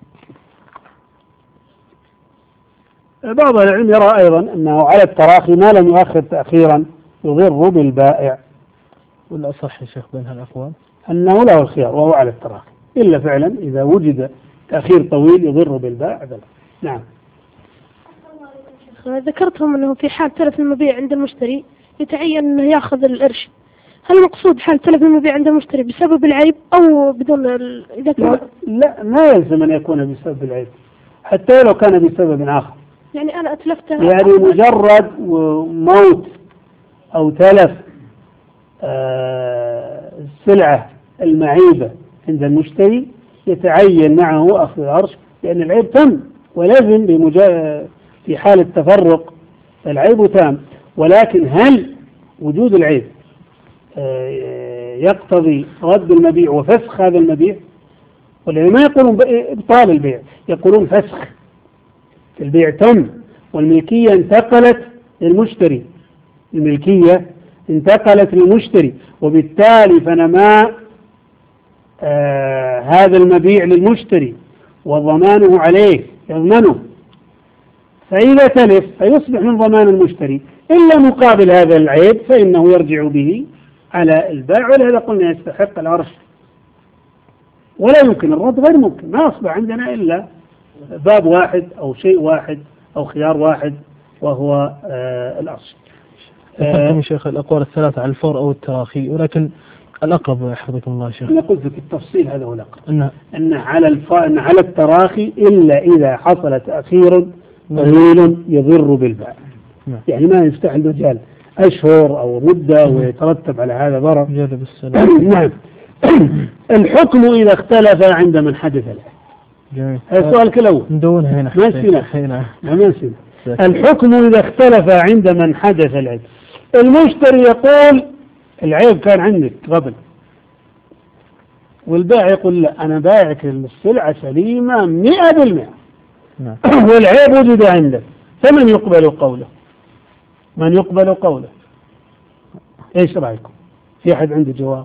بعض العلم يرى أيضا أنه على التراخي ما لم يؤخر تأخيرا يضر بالبائع. والأصح يا شيخ بين هالأقوال أنه له الخيار وهو على التراخي، إلا فعلا إذا وجد تأخير طويل يضر بالبائع ذلك. نعم. ذكرتهم أنه في حال تلف المبيع عند المشتري يتعين أنه يأخذ القرش، هل المقصود حال تلف المبيع عند المشتري بسبب العيب أو بدون ال... إذا كان لا, لا ما يلزم أن يكون بسبب العيب، حتى لو كان بسبب آخر. يعني أنا أتلفتها يعني مجرد موت أو تلف آه السلعة المعيبة عند المشتري يتعين معه أخذ العرش، لأن العيب تم ولازم بمجا... في حال التفرق العيب تام. ولكن هل وجود العيب آه يقتضي رد المبيع وفسخ هذا المبيع؟ والذين ما يقولون بإبطال البيع، يقولون فسخ، البيع تم والملكية انتقلت للمشتري، الملكية انتقلت للمشتري، وبالتالي فنما آه هذا المبيع للمشتري وضمانه عليه يضمنه، فإذا تلف فيصبح من ضمان المشتري، إلا مقابل هذا العيب فإنه يرجع به على البائع، ولهذا قلنا يستحق العرش ولا يمكن الرد، غير ممكن. ما أصبح عندنا إلا باب واحد أو شيء واحد أو خيار واحد وهو آه الأصل. ذكرتم شيخ الأقوال الثلاثة على الفور أو التراخي، ولكن الأقرب حفظكم الله شيخ. أنا قلت في التفصيل هذا هو الأقرب، أن أن على الف... أن على التراخي إلا إذا حصل تأخير طويل يضر بالبائع. يعني ما يفتح المجال أشهر أو مدة ويترتب على هذا ضرر. جذب السلام. نعم. الحكم إذا اختلف عند من حدث له. جميل. هذا السؤال كله ندون هنا. ما نسينا. هنا. ما نسينا. الحكم إذا اختلف عند من حدث العيب. المشتري يقول العيب كان عندك قبل، والبائع يقول لا أنا بايعك السلعة سليمة مئة بالمئة والعيب وجد عندك، فمن يقبل قوله؟ من يقبل قوله؟ ايش رأيكم؟ في أحد عنده جواب؟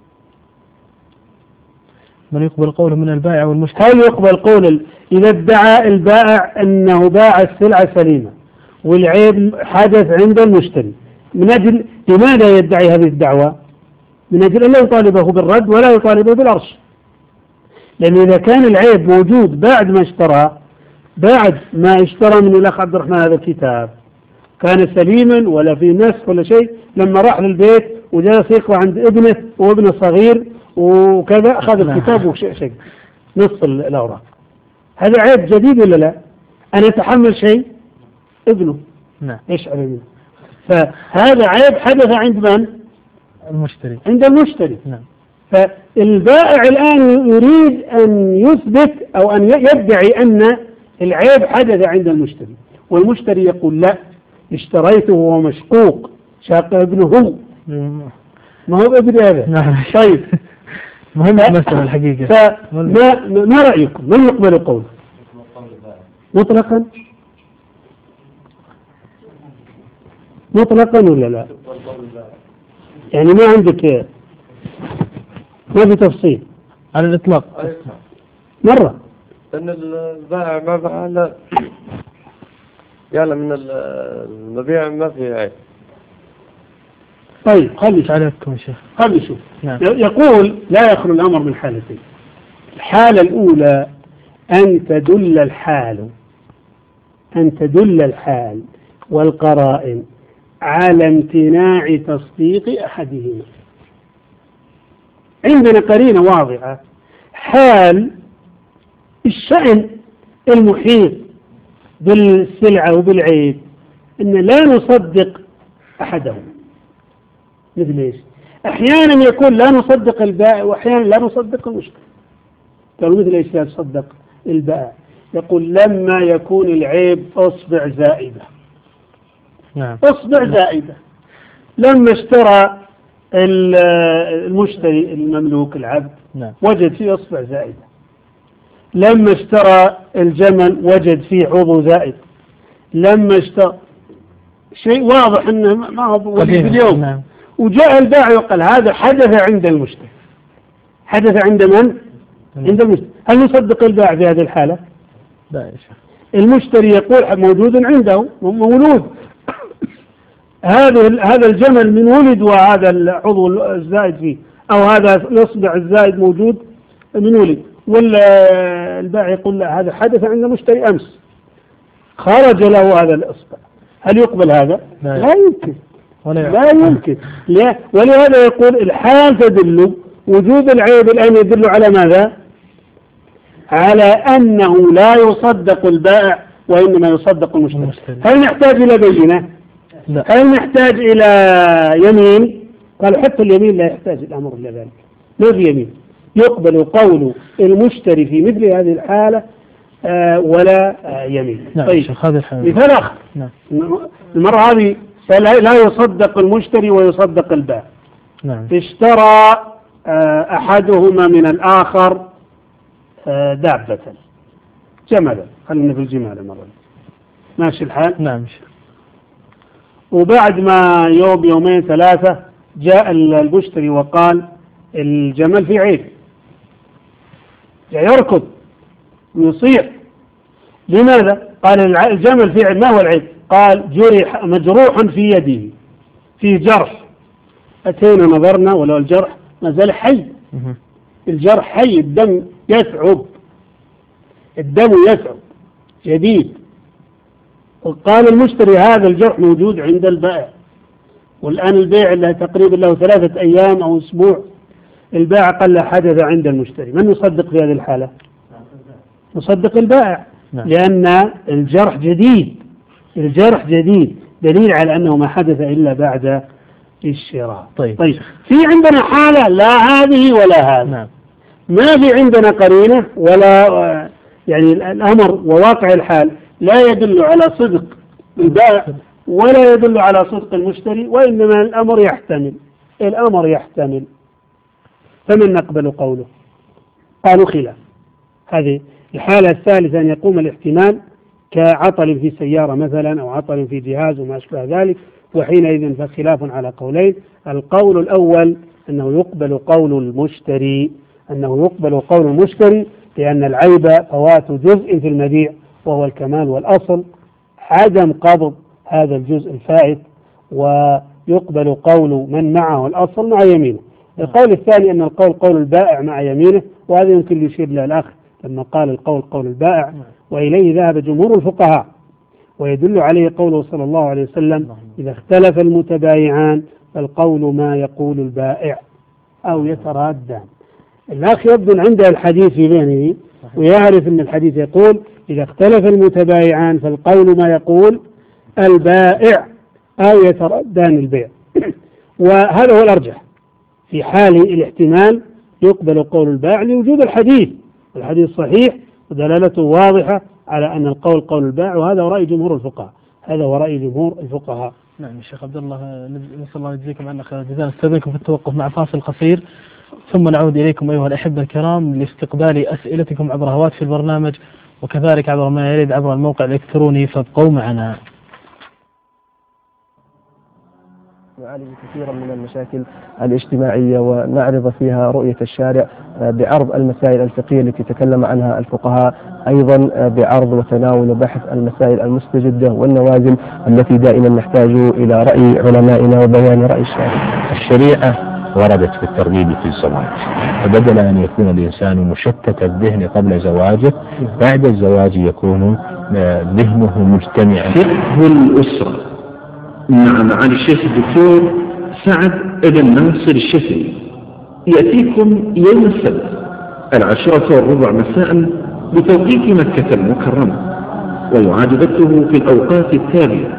من يقبل قوله من البائع والمشتري؟ هل يقبل قول إذا ادعى البائع أنه باع السلعة سليمة والعيب حدث عند المشتري، من أجل لماذا يدعي هذه الدعوة؟ من أجل أن لا يطالبه بالرد ولا يطالبه بالأرش، لأن إذا كان العيب موجود بعد ما اشترى، بعد ما اشترى من الأخ عبد الرحمن هذا الكتاب كان سليما ولا في نسخ ولا شيء، لما راح للبيت وجلس يقرأ عند ابنه وابنه صغير وكذا أخذ الكتاب وشيء شيء نص الأوراق، هذا عيب جديد ولا لا؟ أنا أتحمل شيء ابنه نعم يشعر منه، فهذا عيب حدث عند من؟ المشتري. عند المشتري. نعم. فالبائع الآن يريد أن يثبت أو أن يدعي أن العيب حدث عند المشتري، والمشتري يقول لا اشتريته وهو مشقوق شاق ابنه هو ما هو ابن هذا. نعم. طيب مهم المسألة الحقيقة. فما ما رأيكم؟ من يقبل قوله؟ مطلقا مطلقا ولا لا؟ يعني ما عندك ما في تفصيل على الإطلاق مرة؟ لأن البائع ما فعل يعني من المبيع ما في عيب. طيب خلي عليكم يا شيخ. خلي شوف. نعم. يقول لا يخلو الأمر من حالتين. الحالة الأولى أن تدل الحال أن تدل الحال والقرائن على امتناع تصديق أحدهما. عندنا قرينة واضحة، حال الشأن المحيط بالسلعة وبالعيب أن لا نصدق أحدهم. مثل إيش؟ أحيانا يكون لا نصدق البائع وأحيانا لا نصدق المشتري. قالوا مثل إيش لا تصدق البائع؟ يقول لما يكون العيب أصبع زائدة. نعم. أصبع زائدة. لما اشترى المشتري المملوك العبد نعم. وجد فيه أصبع زائدة. لما اشترى الجمل وجد فيه عضو زائد. لما اشترى شيء واضح انه ما هو اليوم. نعم. وجاء البائع وقال هذا حدث عند المشتري. حدث عند من؟ نعم. عند المشتري. هل نصدق البائع في هذه الحالة؟ لا يا شيخ. المشتري يقول موجود عنده مولود هذا هذا الجمل من ولد وهذا العضو الزائد فيه، أو هذا الإصبع الزائد موجود من ولد، ولا البائع يقول لا هذا حدث عند المشتري أمس خرج له هذا الإصبع. هل يقبل هذا؟ لا, لا يمكن. ولا لا يمكن. ولهذا يقول الحال تدل وجود العيب الآن يدل على ماذا؟ على أنه لا يصدق البائع وإنما يصدق المشتري. هل نحتاج إلى بينة؟ لا. هل نحتاج إلى يمين؟ قالوا حتى اليمين لا يحتاج الأمر إلى ذلك، ما في يمين. يقبل قول المشتري في مثل هذه الحالة آه ولا آه يمين. نعم. طيب مثال آخر. نعم. المرة هذه لا يصدق المشتري ويصدق البائع. نعم. اشترى آه أحدهما من الآخر آه دابة جملا، خلينا في الجمال مرة ماشي الحال. نعم. وبعد ما يوم يومين ثلاثة جاء المشتري وقال الجمل فيه عيب، يركض ويصيح. لماذا؟ قال الجمل فيه عيب. ما هو العيب؟ قال جرح مجروح في يده، فيه جرح. أتينا نظرنا ولو الجرح ما زال حي. الجرح حي، الدم يثعب، الدم يثعب جديد. وقال المشتري هذا الجرح موجود عند البائع، والآن البيع له تقريبا له ثلاثة أيام أو أسبوع. البائع قال له حدث عند المشتري. من يصدق في هذه الحالة؟ نصدق البائع. نعم. لأن الجرح جديد، الجرح جديد دليل على أنه ما حدث إلا بعد الشراء. طيب. طيب في عندنا حالة لا هذه ولا هذه. نعم. ما في عندنا قرينة ولا يعني الأمر وواقع الحال لا يدل على صدق البائع ولا يدل على صدق المشتري، وإنما الأمر يحتمل الأمر يحتمل فمن نقبل قوله؟ قالوا خلاف. هذه الحالة الثالثة أن يقوم الاحتمال كعطل في سيارة مثلا أو عطل في جهاز وما أشبه ذلك، وحينئذ فخلاف على قولين. القول الأول أنه يقبل قول المشتري أنه يقبل قول المشتري لأن العيب فوات جزء في المبيع وهو الكمال والأصل، عدم قبض هذا الجزء الفائت، ويقبل قول من معه الأصل مع يمينه. القول الثاني أن القول قول البائع مع يمينه، وهذا يمكن يشير له الأخ لما قال القول قول البائع، وإليه ذهب جمهور الفقهاء، ويدل عليه قوله صلى الله عليه وسلم إذا اختلف المتبايعان فالقول ما يقول البائع أو يترادان. الأخ يبدو عنده الحديث في ذهنه ويعرف أن الحديث يقول إذا اختلف المتبايعان فالقول ما يقول البائع أو يتردان البيع. وهذا هو الأرجح في حال الاحتمال، يقبل قول البائع لوجود الحديث، الحديث صحيح ودلالته واضحة على أن القول قول البائع، وهذا هو رأي جمهور الفقهاء هذا هو رأي جمهور الفقهاء. نعم يا شيخ عبد الله، نسأل الله يجزيكم عنا خير الجزاء. نستأذنكم في التوقف مع فاصل قصير ثم نعود إليكم أيها الأحبة الكرام لاستقبال أسئلتكم عبر هواتف البرنامج وكذلك عبر ما يريد عبر الموقع الإلكتروني، فابقوا معنا. نعالج كثيرا من المشاكل الاجتماعية ونعرض فيها رؤية الشارع بعرض المسائل الفقهية التي تكلم عنها الفقهاء، أيضا بعرض وتناول وبحث المسائل المستجدة والنوازل التي دائما نحتاج إلى رأي علمائنا وبيان رأي الشارع. الشريعة وردت في الترغيب في الزواج، فبدل أن يكون الإنسان مشتت الذهن قبل زواجه، بعد الزواج يكون ذهنه مجتمعا. فقه الأسرة مع معالي الشيخ الدكتور سعد ابن ناصر الشافعي يأتيكم يوم السبت العاشرة والربع مساء بتوقيت مكة المكرمة، ويعاد بثه في الأوقات التالية: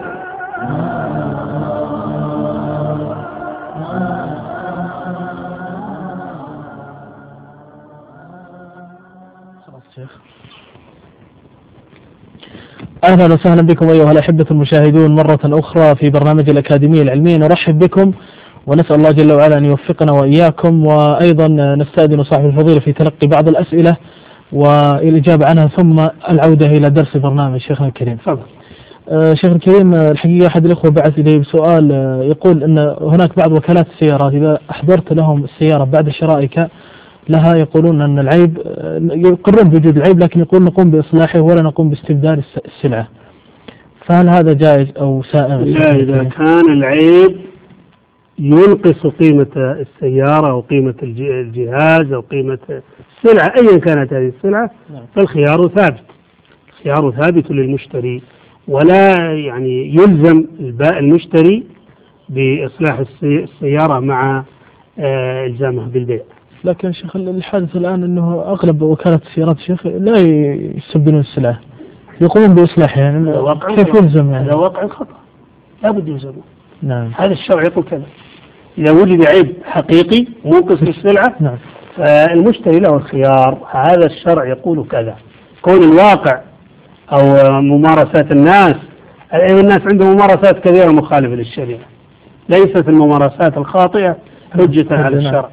أهلا وسهلا بكم أيها الأحبة المشاهدون مرة أخرى في برنامج الأكاديمية العلمية. نرحب بكم ونسأل الله جل وعلا أن يوفقنا وإياكم، وأيضا نستأذن صاحب الفضيلة في تلقي بعض الأسئلة والإجابة عنها ثم العودة إلى درس البرنامج. شيخنا الكريم آه شيخ الكريم، الحقيقة أحد الأخوة بعث إلي بسؤال آه يقول أن هناك بعض وكالات السيارات إذا أحضرت لهم السيارة بعد شرائك لها يقولون أن العيب، يقرون بوجود العيب لكن يقولون نقوم بإصلاحه ولا نقوم باستبدال السلعة، فهل هذا جائز أو سائغ؟ لا، إذا كان العيب ينقص قيمة السيارة أو قيمة الجهاز أو قيمة السلعة أيا كانت هذه السلعة فالخيار ثابت، الخيار ثابت للمشتري، ولا يعني يلزم المشتري بإصلاح السيارة مع إلزامه بالبيع. لكن شيخ الحادث الآن أنه أغلب وكالات السيارات شيخ لا يستبدلون السلعة، يقومون بإصلاحها، يعني كيف يلزم؟ يعني هذا واقع الخطأ، لا بد يلزمه. نعم. هذا الشرع يقول كذا، إذا وجد عيب حقيقي منقص للسلعة نعم. فالمشتري له الخيار، هذا الشرع يقول كذا. كون الواقع أو ممارسات الناس، الناس عندهم ممارسات كثيرة مخالفة للشريعة، ليست الممارسات الخاطئة حجة على الشرع.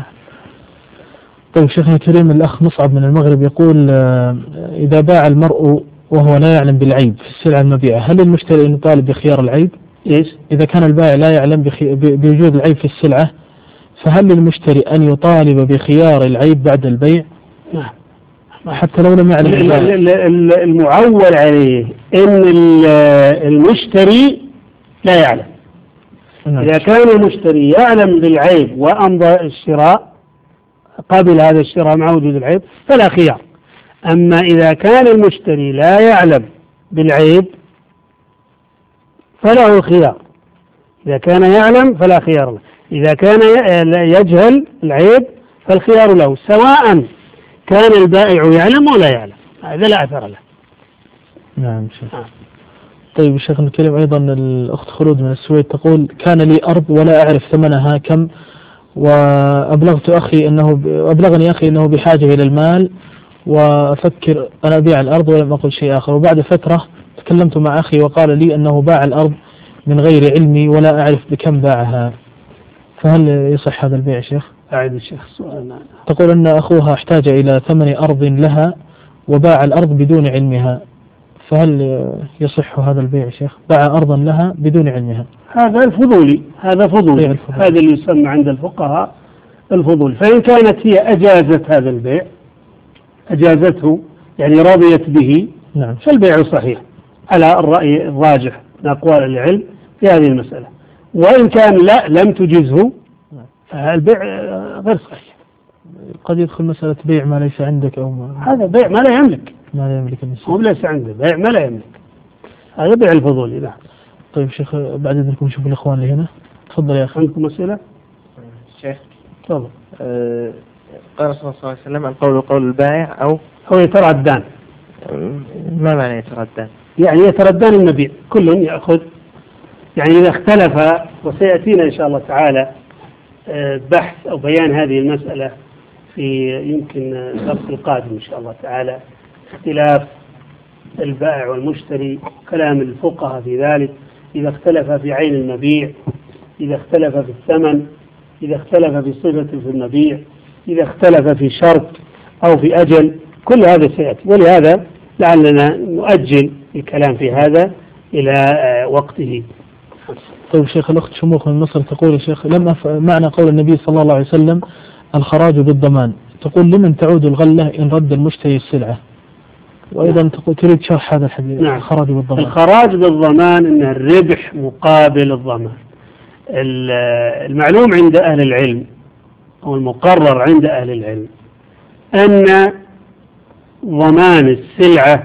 طيب شيخنا الكريم، الأخ مصعب من المغرب يقول إذا باع المرء وهو لا يعلم بالعيب في السلعة المبيعة، هل المشتري أن يطالب بخيار العيب؟ إيش؟ إذا كان البائع لا يعلم بخي... بوجود العيب في السلعة، فهل للمشتري أن يطالب بخيار العيب بعد البيع؟ نعم. حتى لو لم يعلم. المعول عليه أن المشتري لا يعلم. نعم. إذا كان المشتري يعلم بالعيب وأمضى الشراء قبل هذا الشراء مع وجود العيب فلا خيار. أما إذا كان المشتري لا يعلم بالعيب فله الخيار، إذا كان يعلم فلا خيار له، إذا كان يجهل العيب فالخيار له، سواء كان البائع يعلم ولا يعلم، هذا لا أثر له. نعم شيخ. طيب شيخنا الكريم، أيضا الأخت خلود من السويد تقول: كان لي أرض ولا أعرف ثمنها كم، وأبلغت أخي أنه أبلغني أخي أنه بحاجة إلى المال، وأفكر أن أبيع الأرض ولم أقل شيء آخر. وبعد فترة تكلمت مع أخي وقال لي أنه باع الأرض من غير علمي ولا أعرف بكم باعها، فهل يصح هذا البيع يا شيخ؟ أعد الشيخ سؤالنا. تقول أن أخوها احتاج إلى ثمن أرض لها وباع الأرض بدون علمها، فهل يصح هذا البيع يا شيخ؟ باع أرضا لها بدون علمها. هذا الفضولي، هذا فضولي، هذا اللي يسمى عند الفقهاء الفضول. فإن كانت هي أجازت هذا البيع، أجازته يعني رضيت به، نعم، فالبيع صحيح على الرأي الراجح من أقوال العلم في هذه المسألة. وإن كان لا لم تجزه فالبيع غير صحيح. قد يدخل مسألة بيع ما ليس عندك أو ما هذا بيع ما لا يملك، ما لا يملك النساء، هو ليس عنده بيع ما لا يملك، هذا بيع الفضولي. نعم. طيب شيخ، بعد إذنكم نشوف الإخوان اللي هنا. تفضل يا أخي. عندكم أسئلة؟ شيخ تفضل. أه قال صلى الله عليه وسلم: القول قول البائع أو هو يتردان. ما معنى يتردان؟ يعني يتردان المبيع، كل يأخذ، يعني إذا اختلف، وسيأتينا إن شاء الله تعالى بحث أو بيان هذه المسألة في يمكن الدرس القادم إن شاء الله تعالى، اختلاف البائع والمشتري، كلام الفقهاء في ذلك، إذا اختلف في عين المبيع، إذا اختلف في الثمن، إذا اختلف في صفة في المبيع، إذا اختلف في شرط أو في أجل، كل هذا سيأتي. ولهذا لعلنا نؤجل الكلام في هذا إلى وقته. طيب شيخ، الأخت شموخ من مصر تقول: يا شيخ، لم معنى قول النبي صلى الله عليه وسلم الخراج بالضمان، تقول: لمن تعود الغلة إن رد المشتري السلعة؟ وأيضا تقول تريد شرح هذا الحديث. نعم. الخراج بالضمان. الخراج بالضمان أن الربح مقابل الضمان. المعلوم عند أهل العلم أو المقرر عند أهل العلم أن ضمان السلعة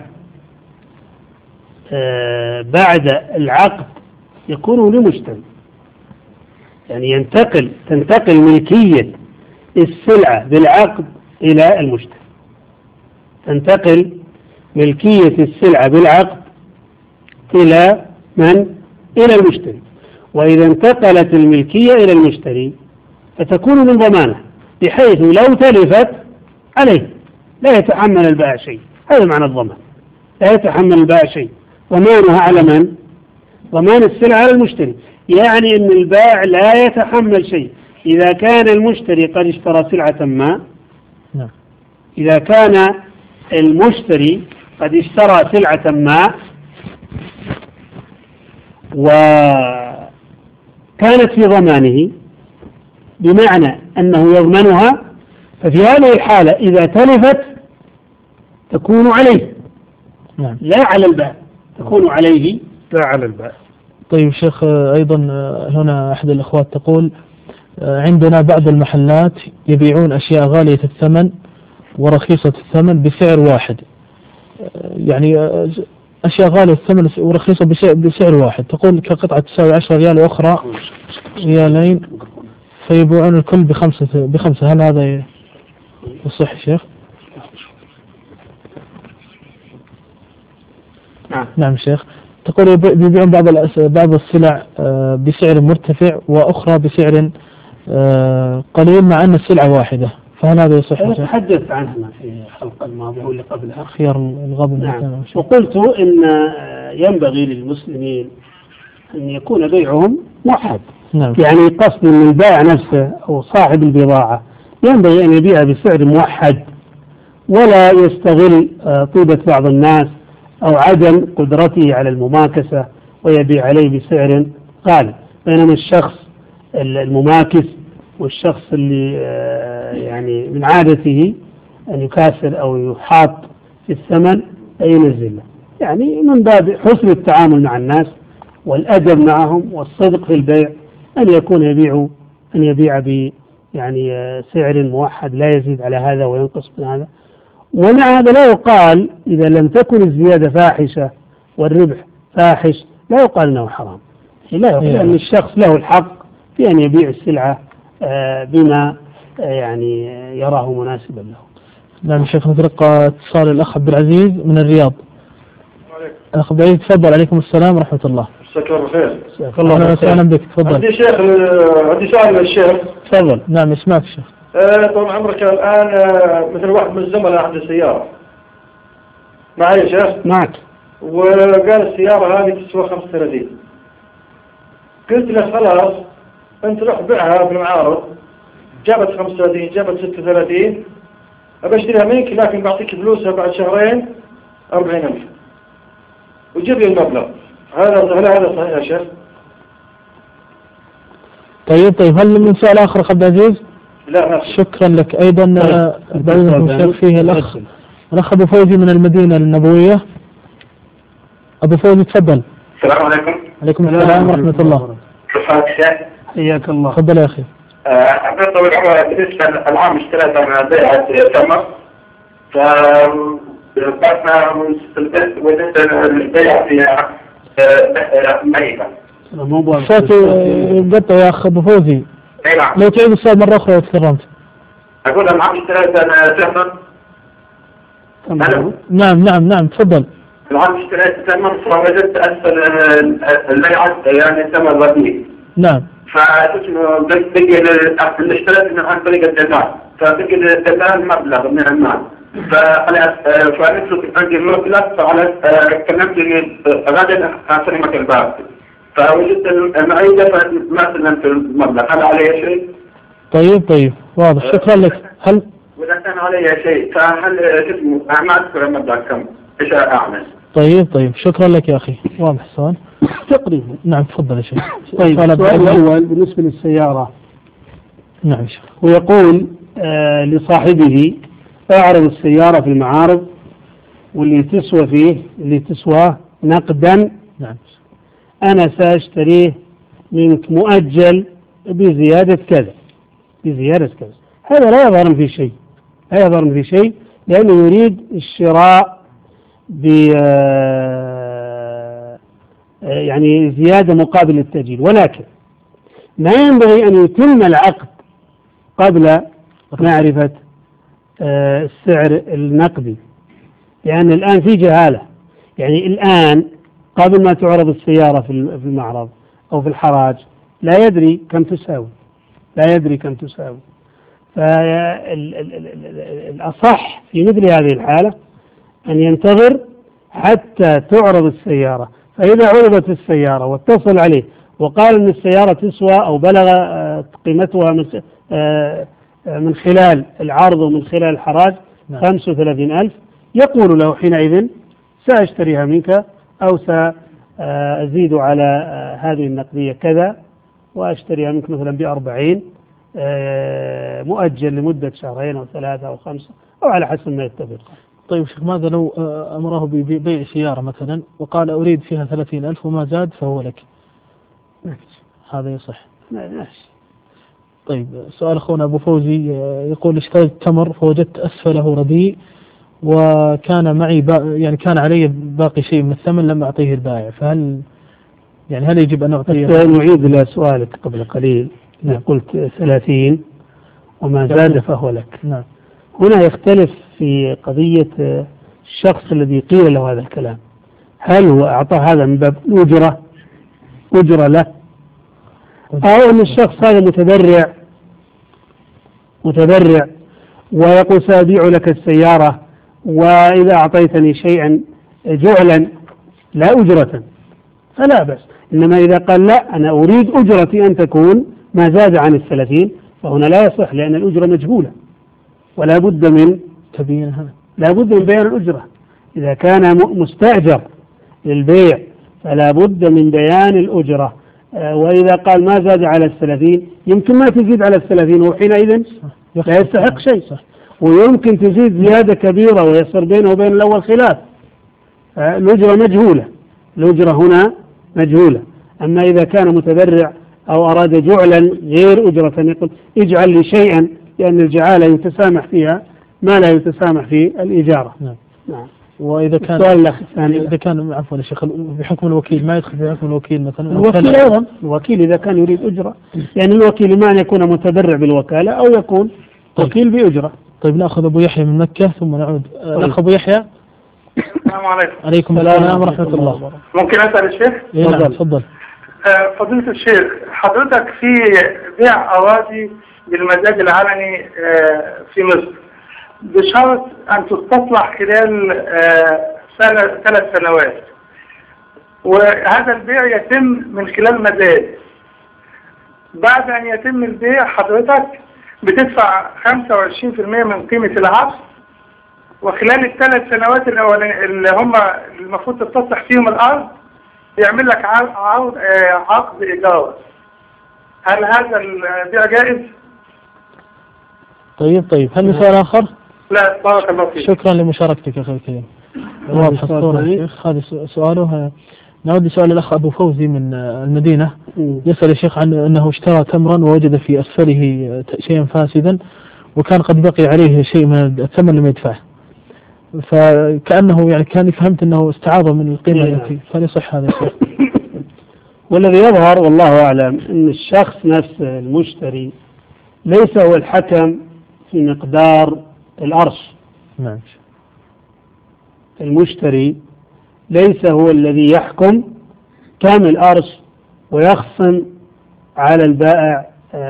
بعد العقد يكون لمشتري، يعني ينتقل تنتقل ملكية السلعة بالعقد إلى المشتري، تنتقل ملكية السلعة بالعقد إلى من؟ إلى المشتري. وإذا انتقلت الملكية إلى المشتري فتكون من ضمانه، بحيث لو تلفت عليه لا يتحمل البائع شيء. هذا معنى الضمان، لا يتحمل البائع شيء، ضمانها على من؟ ضمان السلعة على المشتري، يعني أن البائع لا يتحمل شيء. إذا كان المشتري قد اشترى سلعة ما، نعم. إذا كان المشتري قد اشترى سلعة ما وكانت في ضمانه بمعنى أنه يضمنها، ففي هذه الحالة إذا تلفت تكون عليه، نعم، لا على البائع، تكون عليه لا على البائع. طيب شيخ، أيضا هنا أحد الأخوات تقول: عندنا بعض المحلات يبيعون أشياء غالية الثمن ورخيصة الثمن بسعر واحد، يعني أشياء غالية الثمن ورخيصة بسعر واحد، تقول كقطعة تساوي عشرة ريال وأخرى ريالين، فيبيعون الكل بخمسة بخمسة هل هذا يصح يا شيخ؟ نعم. نعم شيخ. تقول بيبيعون بعض بعض السلع بسعر مرتفع وأخرى بسعر قليل مع أن السلعة واحدة، فهل هذا يصح؟ أنا تحدثت عنها في الحلقة الماضية واللي قبلها، خيار الغابة. نعم. وقلت إن ينبغي للمسلمين أن يكون بيعهم موحد، نعم. يعني قصد من البائع نفسه أو صاحب البضاعة ينبغي أن يبيع بسعر موحد، ولا يستغل طيبة بعض الناس أو عدم قدرته على المماكسة ويبيع عليه بسعر غالي، بينما الشخص المماكس والشخص اللي يعني من عادته أن يكاسر أو يحاط في الثمن أي ينزل له، يعني من باب حسن التعامل مع الناس والأدب معهم والصدق في البيع أن يكون يبيع أن يبيع ب يعني سعر موحد لا يزيد على هذا وينقص من هذا. ومع هذا لا يقال إذا لم تكن الزيادة فاحشة والربح فاحش لا يقال أنه حرام، لا يقال أن الشخص له الحق في أن يبيع السلعة بما يعني يراه مناسبا له. نعم شيخ، نتلقى اتصال الأخ عبد العزيز من الرياض. أخ بعيد تفضل. عليكم السلام ورحمة الله. مساك الله بالخير. مساك الله وسهلا بك. تفضل. عندي شيخ عندي سؤال للشيخ. تفضل. نعم اسمعك شيخ. آه طبعا عمرك الآن آه مثل واحد من الزملاء عنده سيارة معي يا شيخ. معك. وقال السيارة هذه تسوى خمسة وثلاثين. قلت له خلاص أنت روح بيعها بالمعارض، جابت خمسة وثلاثين جابت ستة وثلاثين أبشتريها منك، لكن بعطيك فلوسها بعد شهرين أربعين ألف وجيب لي المبلغ. هذا هل هذا صحيح يا شيخ؟ طيب طيب هل من سؤال آخر أخ عبد العزيز؟ لا ما شكرا لك. أيضا بعضكم شيخ فيه الأخ الأخ أبو فوزي من المدينة النبوية. أبو فوزي تفضل. السلام عليكم. عليكم السلام ورحمة الله. كيف حالك شيخ؟ حياك الله. تفضل يا أخي. أنا طول العمر بالنسبة العام اشتريت أنا بيعة تمر، فبعدنا وجدت البيعة فيها ميتة. صوت قطع يا أخ أبو فوزي. أي نعم. لو تعيد السؤال مرة أخرى وتكرمت. أقول العام اشتريت أنا تمر. نعم نعم نعم تفضل. العام اشتريت تمر فوجدت أسفل البيعة يعني تمر رديء. نعم. فاسمه بقي اللي اشتريت من عن طريق الدلال، فبقي الدلال مبلغ من المال، فنفسك عندي المبلغ، فعلى كلمت اني غدا اسلمك الباب، فوجدت المعيدة فما سلمت المبلغ. هل علي شيء؟ طيب طيب واضح. شكرا لك. هل واذا كان علي شيء فهل اسمه ما اذكر المبلغ كم؟ ايش اعمل؟ طيب طيب شكرا لك يا أخي. واضح السؤال تقريبا. نعم تفضل يا شيخ. طيب السؤال الأول بالنسبة للسيارة. نعم يا شيخ. ويقول آه لصاحبه اعرض السيارة في المعارض واللي تسوى فيه اللي تسوى نقدا. نعم. أنا سأشتريه منك مؤجل بزيادة كذا بزيادة كذا. هذا لا يظهر في شيء لا يظهر في شيء لأنه يريد الشراء ب يعني زيادة مقابل التأجيل، ولكن ما ينبغي أن يتم العقد قبل معرفة السعر النقدي، لأن الآن في جهالة. يعني الآن قبل ما تعرض السيارة في المعرض أو في الحراج لا يدري كم تساوي لا يدري كم تساوي فالأصح في مثل هذه الحالة أن ينتظر حتى تعرض السيارة، فإذا عرضت السيارة واتصل عليه وقال أن السيارة تسوى أو بلغ قيمتها من خلال العرض ومن خلال الحراج خمسة وثلاثين ألف، يقول له حينئذ سأشتريها منك أو سأزيد على هذه النقدية كذا وأشتريها منك مثلا بأربعين مؤجل لمدة شهرين أو ثلاثة أو خمسة أو على حسب ما يتفق. طيب شيخ ماذا لو أمره ببيع سيارة مثلا وقال أريد فيها ثلاثين ألف وما زاد فهو لك؟ هذا يصح؟ ماشي. طيب سؤال أخونا أبو فوزي يقول اشتريت تمر فوجدت أسفله رديء وكان معي يعني كان علي باقي شيء من الثمن لم أعطيه البائع، فهل يعني هل يجب أن أعطيه؟ نعيد إلى سؤالك قبل قليل. نعم. قلت ثلاثين وما زاد فهو لك. نعم. هنا يختلف في قضية الشخص الذي قيل له هذا الكلام، هل هو أعطاه هذا من باب الأجرة أجرة له أو أن الشخص هذا متبرع متبرع ويقول سأبيع لك السيارة وإذا أعطيتني شيئا جعلا لا أجرة فلا بأس. إنما إذا قال لا أنا أريد أجرتي أن تكون ما زاد عن الثلاثين فهنا لا يصح، لأن الأجرة مجهولة ولا بد من تبيينها، لا بد من بيان الأجرة. إذا كان مستأجر للبيع فلا بد من بيان الأجرة. وإذا قال ما زاد على الثلاثين يمكن ما تزيد على الثلاثين وحينئذ لا يستحق شيء، ويمكن تزيد زيادة كبيرة ويصير بينه وبين الأول خلاف. الأجرة مجهولة الأجرة هنا مجهولة. أما إذا كان متبرع أو أراد جعلا غير أجرة يقول اجعل لي شيئا، لأن الجعالة يتسامح فيها ما لا يتسامح في الإجارة. نعم. نعم. وإذا كان السؤال الثاني إذا كان عفوا يا شيخ بحكم الوكيل ما يدخل في حكم الوكيل مثلا؟ الوكيل أيضا الوكيل إذا كان يريد أجرة، يعني الوكيل إما أن يكون متبرع بالوكالة أو يكون طيب. وكيل بأجرة. طيب نأخذ أبو يحيى من مكة ثم نعود. الأخ أبو يحيى. السلام عليكم. عليكم السلام ورحمة الله. ممكن أسأل الشيخ؟ إيه نعم تفضل. آه، فضيلة الشيخ، حضرتك في بيع أراضي بالمزاج العلني آه، في مصر بشرط أن تستصلح خلال آه، سنة ثلاث سنوات، وهذا البيع يتم من خلال مزاد. بعد أن يتم البيع حضرتك بتدفع خمسة وعشرين بالمئة من قيمة العقد، وخلال الثلاث سنوات الأولانية اللي هم المفروض تستصلح فيهم الأرض يعمل لك عقد عقد إيجار. هل هذا البيع جائز؟ طيب طيب هل سؤال آخر؟ لا بارك الله فيك. شكرا لمشاركتك أخي الكريم. واضح الصورة يا شيخ. هذا سؤاله. نعود لسؤال الأخ أبو فوزي من المدينة، يسأل الشيخ عن أنه اشترى تمرا ووجد في أسفله شيئا فاسدا وكان قد بقي عليه شيء من الثمن لم يدفعه، فكأنه يعني كان فهمت أنه استعاض من القيمة التي، فهل يصح هذا الشيء؟ والذي يظهر والله أعلم أن الشخص نفسه المشتري ليس هو الحكم في مقدار الأرش. نعم. المشتري ليس هو الذي يحكم كم الأرش ويخصم على البائع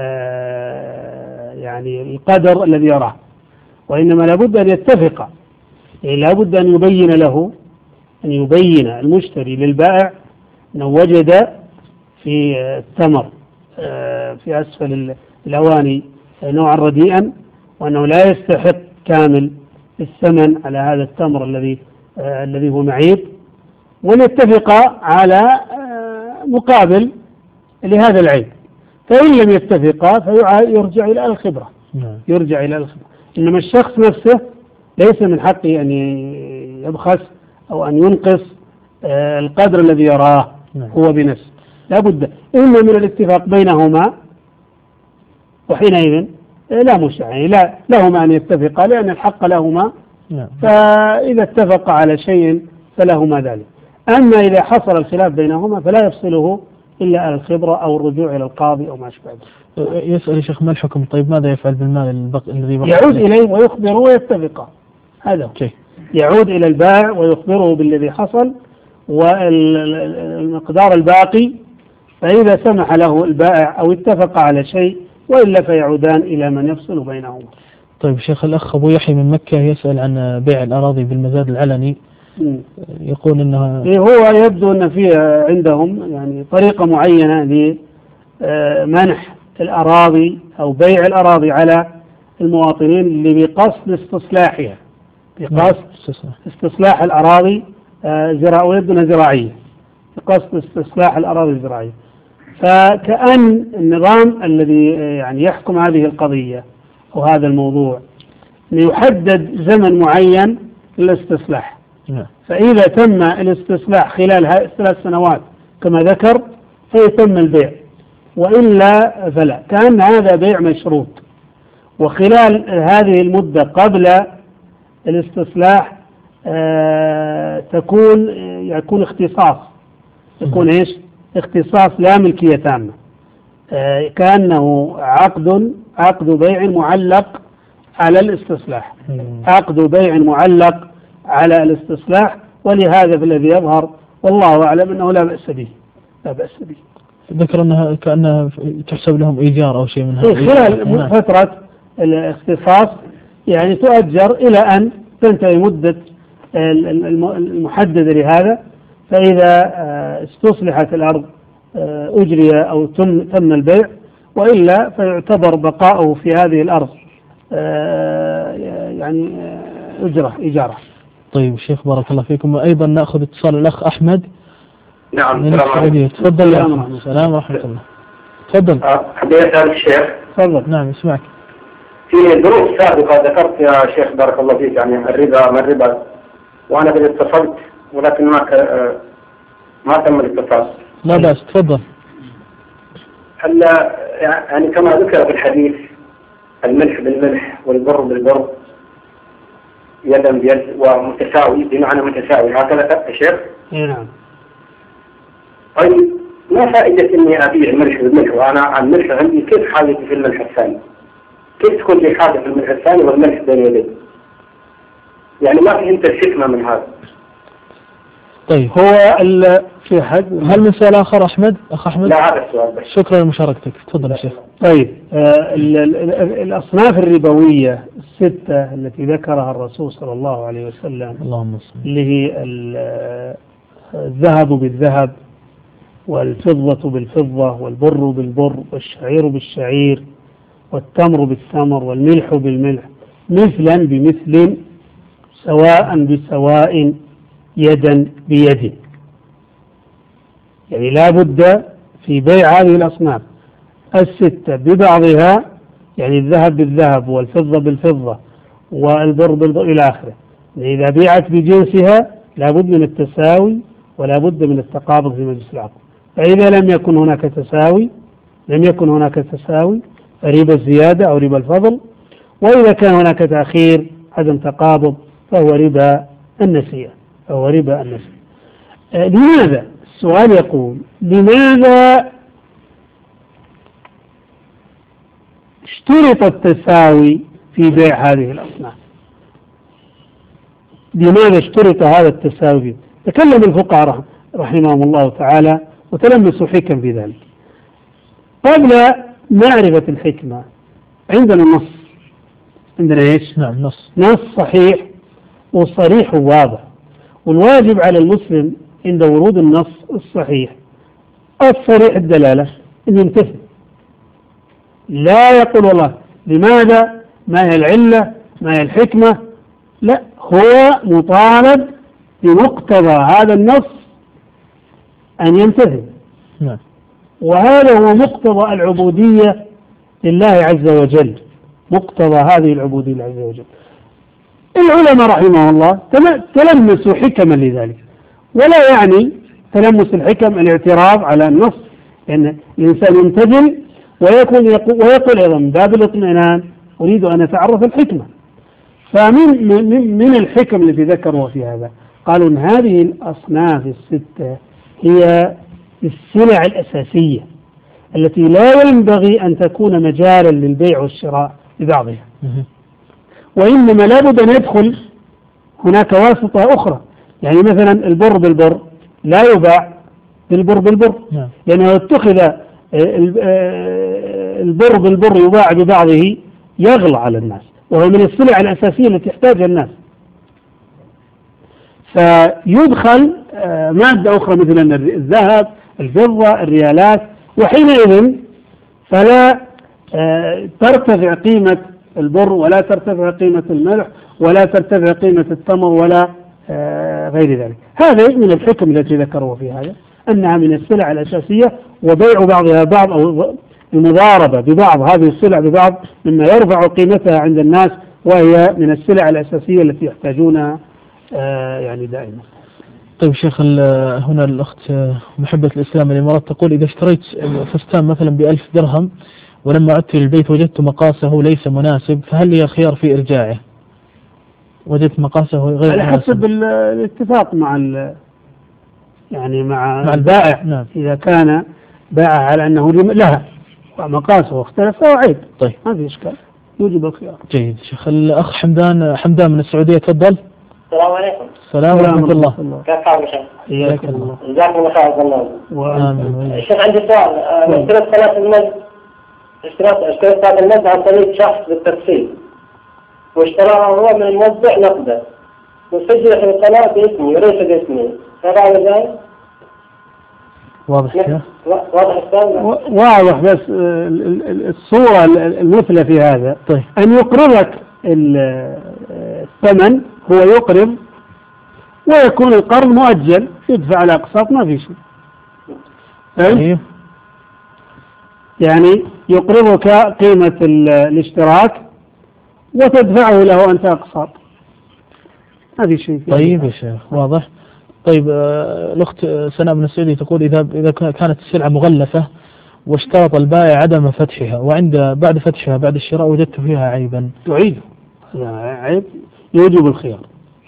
يعني القدر الذي يراه، وإنما لابد أن يتفق، يعني لابد أن يبين له أن يبين المشتري للبائع أنه وجد في التمر في أسفل الأواني نوعا رديئا، وأنه لا يستحق كامل الثمن على هذا التمر الذي الذي هو معيب، ونتفق على مقابل لهذا العيب. فإن لم يتفقا فيرجع إلى الخبرة، يرجع إلى الخبرة. إنما الشخص نفسه ليس من حقه أن يبخس أو أن ينقص القدر الذي يراه هو بنفسه، لا بد إما من الاتفاق بينهما، وحينئذ لا مش يعني لا لهما أن يتفقا لأن الحق لهما، فإذا اتفق على شيء فلهما ذلك. أما إذا حصل الخلاف بينهما فلا يفصله إلا على الخبرة أو الرجوع إلى القاضي أو ما شابه. يسأل الشيخ ما الحكم؟ طيب ماذا يفعل بالمال البق... الذي بقي؟ يعود إليه ويخبره ويتفقا، هذا أوكي. يعود إلى البائع ويخبره بالذي حصل والمقدار الباقي، فإذا سمح له البائع أو اتفق على شيء وإلا فيعودان إلى من يفصل بينهما. طيب شيخ الأخ أبو يحيى من مكة يسأل عن بيع الأراضي بالمزاد العلني، يقول أنها هو يبدو أن فيه عندهم يعني طريقة معينة لمنح الأراضي أو بيع الأراضي على المواطنين اللي بقصد استصلاحها، بقصد استصلاح الأراضي زراعية، ويبدو زراعية، بقصد استصلاح الأراضي الزراعية. فكأن النظام الذي يعني يحكم هذه القضية أو هذا الموضوع ليحدد زمن معين للاستصلاح، فإذا تم الاستصلاح خلال ثلاث سنوات كما ذكر فيتم البيع، وإلا فلا، كأن هذا بيع مشروط. وخلال هذه المدة قبل الاستصلاح آه تكون يكون اختصاص، يكون ايش؟ اختصاص لا ملكية تامة، آه كأنه عقد عقد بيع معلق على الاستصلاح، عقد بيع معلق على الاستصلاح. ولهذا الذي يظهر والله أعلم أنه لا بأس به، لا بأس به. ذكر أنها كأنها تحسب لهم إيجار أو شيء من هذا خلال فترة الاختصاص، يعني تؤجر إلى أن تنتهي مدة المحددة لهذا، فإذا استصلحت الأرض أجري أو تم تم البيع، وإلا فيعتبر بقاؤه في هذه الأرض يعني أجرة إيجارة. طيب شيخ بارك الله فيكم. وأيضا نأخذ اتصال الأخ أحمد. نعم من السعودية. تفضل يا أخي. السلام ورحمة الله. تفضل. حبيت أسأل الشيخ. تفضل. نعم اسمعك. في دروس سابقة ذكرت يا شيخ بارك الله فيك يعني الربا ما الربا، وأنا قد اتصلت ولكن ما ك... ما تم الاتصال. لا بأس تفضل. هلا يعني كما ذكر في الحديث الملح بالملح والبر بالبر يدا بيد ومتساوي، بمعنى متساوي، هكذا يا شيخ؟ نعم. طيب ما فائدة إني أبيع الملح بالملح وأنا الملح عندي كيف حاجتي في الملح الثاني؟ كيف تكون لي حاجة في الملح الثاني والملح بين يدي؟ يعني ما فهمت الحكمة من هذا. طيب هو ال- في حد هل من سؤال آخر أحمد أخ أحمد؟ لا هذا السؤال بس. شكرا لمشاركتك. تفضل يا شيخ. طيب آه، ال- ال- ال- الأصناف الربوية الستة التي ذكرها الرسول صلى الله عليه وسلم اللهم صل. اللي هي ال- آه، الذهب بالذهب والفضة بالفضة والبر بالبر والشعير بالشعير والتمر بالتمر والملح بالملح مثلا بمثل سواء بسواء يدا بيد. يعني لا بد في بيع هذه الأصناف الستة ببعضها، يعني الذهب بالذهب والفضة بالفضة والبر بالبر إلى آخره. يعني إذا بيعت بجنسها لا بد من التساوي ولا بد من التقابض في مجلس العقد. فإذا لم يكن هناك تساوي لم يكن هناك تساوي فريبة الزيادة أو ربا الفضل، وإذا كان هناك تأخير عدم تقابض فهو ربا النسيئة فهو ربا النسيئة. آه لماذا؟ السؤال يقول لماذا اشترط التساوي في بيع هذه الأصناف؟ لماذا اشترط هذا التساوي؟ تكلم الفقهاء رحمهم الله تعالى وتلمسوا حكم في ذلك. قبل معرفة الحكمة عندنا نص عندنا ايش؟ نعم نص نص صحيح وصريح وواضح، والواجب على المسلم عند ورود النص الصحيح الصريح الدلالة أن يمتثل، لا يقول والله لماذا، ما هي العلة، ما هي الحكمة، لا، هو مطالب بمقتضى هذا النص أن يمتثل. نعم. وهذا هو مقتضى العبودية لله عز وجل، مقتضى هذه العبودية لله عز وجل. العلماء رحمه الله تلمسوا حكما لذلك، ولا يعني تلمس الحكم الاعتراض على النص، لأن يعني الإنسان يمتثل ويقول ويقول أيضا من باب الاطمئنان أريد أن أتعرف الحكمة. فمن من, من الحكم التي ذكروا في هذا قالوا أن هذه الأصناف الستة هي السلع الأساسية التي لا ينبغي أن تكون مجالا للبيع والشراء ببعضها، وإنما لا بد أن يدخل هناك واسطة أخرى. يعني مثلا البر بالبر لا يباع بالبر بالبر، لأنه اتخذ البر بالبر يباع ببعضه يغلى على الناس، وهو من السلع الأساسية التي يحتاجها الناس. فيدخل مادة أخرى مثل الذهب الفضة الريالات، وحينئذ فلا ترتفع قيمة البر ولا ترتفع قيمة الملح ولا ترتفع قيمة التمر ولا غير ذلك. هذا من الحكم التي ذكروا في هذا أنها من السلع الأساسية، وبيع بعضها بعض أو المضاربة ببعض هذه السلع ببعض مما يرفع قيمتها عند الناس، وهي من السلع الأساسية التي يحتاجونها يعني دائما. طيب شيخ، هنا الأخت محبة الإسلام الإمارات تقول إذا اشتريت فستان مثلا بألف درهم ولما عدت للبيت وجدت مقاسه ليس مناسب، فهل لي خيار في إرجاعه؟ وجدت مقاسه غير على مناسب حسب الاتفاق مع يعني مع, مع البائع. نعم. إذا كان باع على أنه لها ومقاسه اختلف فهو عيب. طيب ما في إشكال، يوجب الخيار. جيد شيخ. الأخ حمدان حمدان من السعودية تفضل. السلام عليكم. السلام ورحمة الله. كيف حالك شيخ؟ حياك الله. جزاكم الله خير. الله. شيخ عندي سؤال. اشتريت صلاة المسجد اشتريت اشتريت صلاة المسجد عن طريق شخص بالتفصيل، واشتراها هو من الموزع نقدا، وسجل في الصلاة باسمي وليس باسمي، هذا على ذلك؟ واضح يا واضح السؤال؟ واضح، بس الصورة المثلى في هذا طيب. أن يقرضك الثمن، هو يقرض ويكون القرض مؤجل يدفع على أقساط ما في شيء. أيوه. يعني يقرضك قيمة الاشتراك وتدفعه له أنت أقساط، ما في شيء. طيب يا شيخ واضح. طيب الأخت سناء من السعودية تقول إذا إذا كانت السلعة مغلفة واشترط البائع عدم فتحها، وعند بعد فتحها بعد الشراء وجدت فيها عيبا، تعيد عيب يوجب الخيار.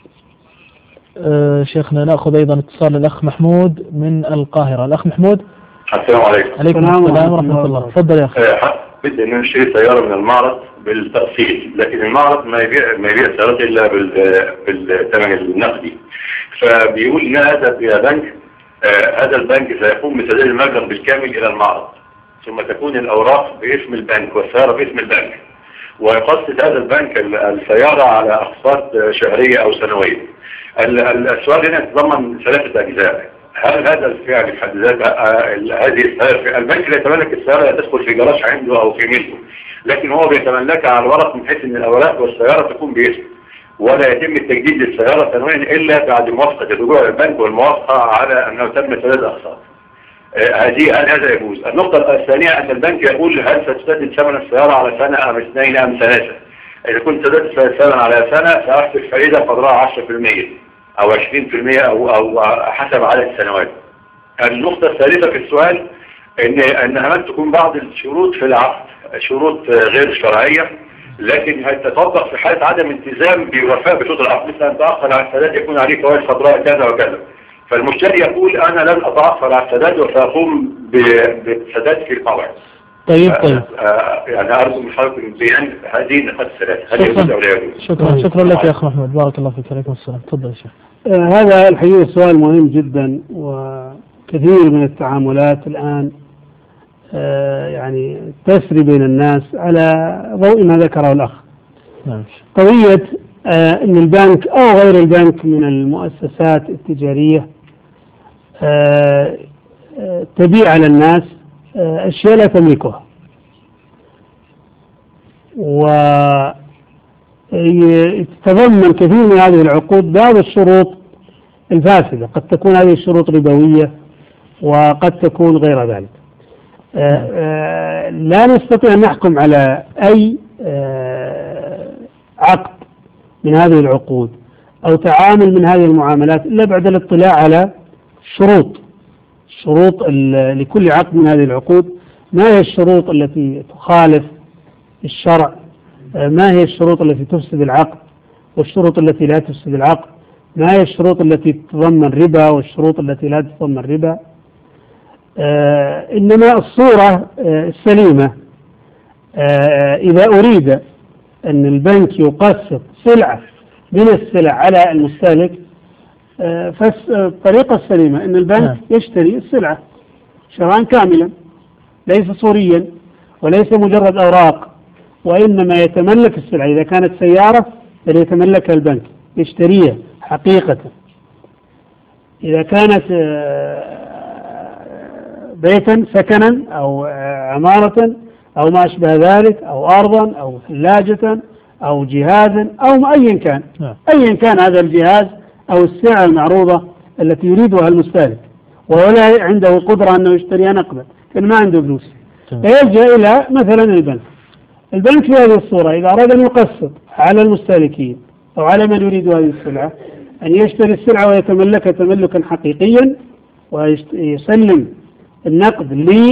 أه شيخنا نأخذ أيضا اتصال الأخ محمود من القاهرة. الأخ محمود. السلام عليكم. عليكم السلام ورحمة الله. تفضل يا أخي. بدي أن نشتري سيارة من المعرض بالتقسيط، لكن المعرض ما يبيع ما يبيع سيارات إلا بالثمن النقدي، فبيقول إن أذهب إلى بنك، آه هذا البنك سيقوم بسداد المبلغ بالكامل إلى المعرض، ثم تكون الأوراق باسم البنك والسيارة باسم البنك، ويقسط هذا البنك السيارة على أقساط شهرية أو سنوية. السؤال هنا يتضمن ثلاثة أجزاء. هل هذا الفعل في حد ذاتها هذه السيارة، البنك لا يتملك السيارة لا تدخل في جراج عنده أو في ملكه، لكن هو بيتملكها على الورق من حيث أن الأوراق والسيارة تكون باسمه، ولا يتم التجديد للسيارة سنويا إلا بعد موافقة الرجوع للبنك والموافقة على أنه تم سداد أقساط. هذه هل هذا يجوز؟ النقطة الثانية أن البنك يقول هل ستسدد ثمن السيارة على سنة أم اثنين أم ثلاثة؟ إذا كنت سددت الثمن على سنة سأحسب فائدة قدرها عشرة بالمئة أو عشرين بالمئة أو أو حسب عدد السنوات. النقطة الثالثة في السؤال إن أن هناك تكون بعض الشروط في العقد شروط غير شرعية، لكن تطبق في حالة عدم التزام بوفاء بشروط العقد، مثل أن تأخر عن السداد يكون عليه فوائد خضراء كذا وكذا. فالمشتري يقول أنا لن أتأخر على السداد وسأقوم بالسداد في الموعد. طيب طيب. يعني أرجو من حضرتك بيان هذه النقاط الثلاث. هل يجوز أو لا يجوز؟ شكرا شكرا لك يا أخ محمد، بارك الله فيك. عليكم السلام. تفضل يا شيخ. آه هذا الحقيقة سؤال مهم جدا، وكثير من التعاملات الآن آه يعني تسري بين الناس على ضوء ما ذكره الأخ. نعم. قضية آه أن البنك أو غير البنك من المؤسسات التجارية آه آه تبيع على الناس آه أشياء لا تملكها، وتتضمن كثير من هذه العقود بعض الشروط الفاسدة، قد تكون هذه الشروط ربوية وقد تكون غير ذلك. آه آه لا نستطيع أن نحكم على أي آه عقد من هذه العقود أو تعامل من هذه المعاملات إلا بعد الاطلاع على الشروط شروط لكل عقد من هذه العقود. ما هي الشروط التي تخالف الشرع، ما هي الشروط التي تفسد العقد والشروط التي لا تفسد العقد، ما هي الشروط التي تتضمن ربا والشروط التي لا تتضمن ربا. آه إنما الصورة آه السليمة آه إذا أريد أن البنك يقسط سلعة من السلع على المستهلك، آه فالطريقة السليمة أن البنك يشتري السلعة شراء كاملا ليس صوريا وليس مجرد أوراق، وإنما يتملك السلعة. إذا كانت سيارة فليتملكها البنك يشتريها حقيقة. إذا كانت بيتا سكنا أو عمارة أو ما أشبه ذلك أو أرضا أو ثلاجة أو جهازا أو أيا كان أيا كان هذا الجهاز أو السلعة المعروضة التي يريدها المستهلك ولا عنده قدرة أنه يشتريها نقدا لأن ما عنده فلوس، فيلجأ إلى مثلا البنك. البنك في هذه الصورة إذا أراد أن يقسط على المستهلكين أو على من يريد هذه السلعة أن يشتري السلعة ويتملكها تملكا حقيقيا ويسلم النقد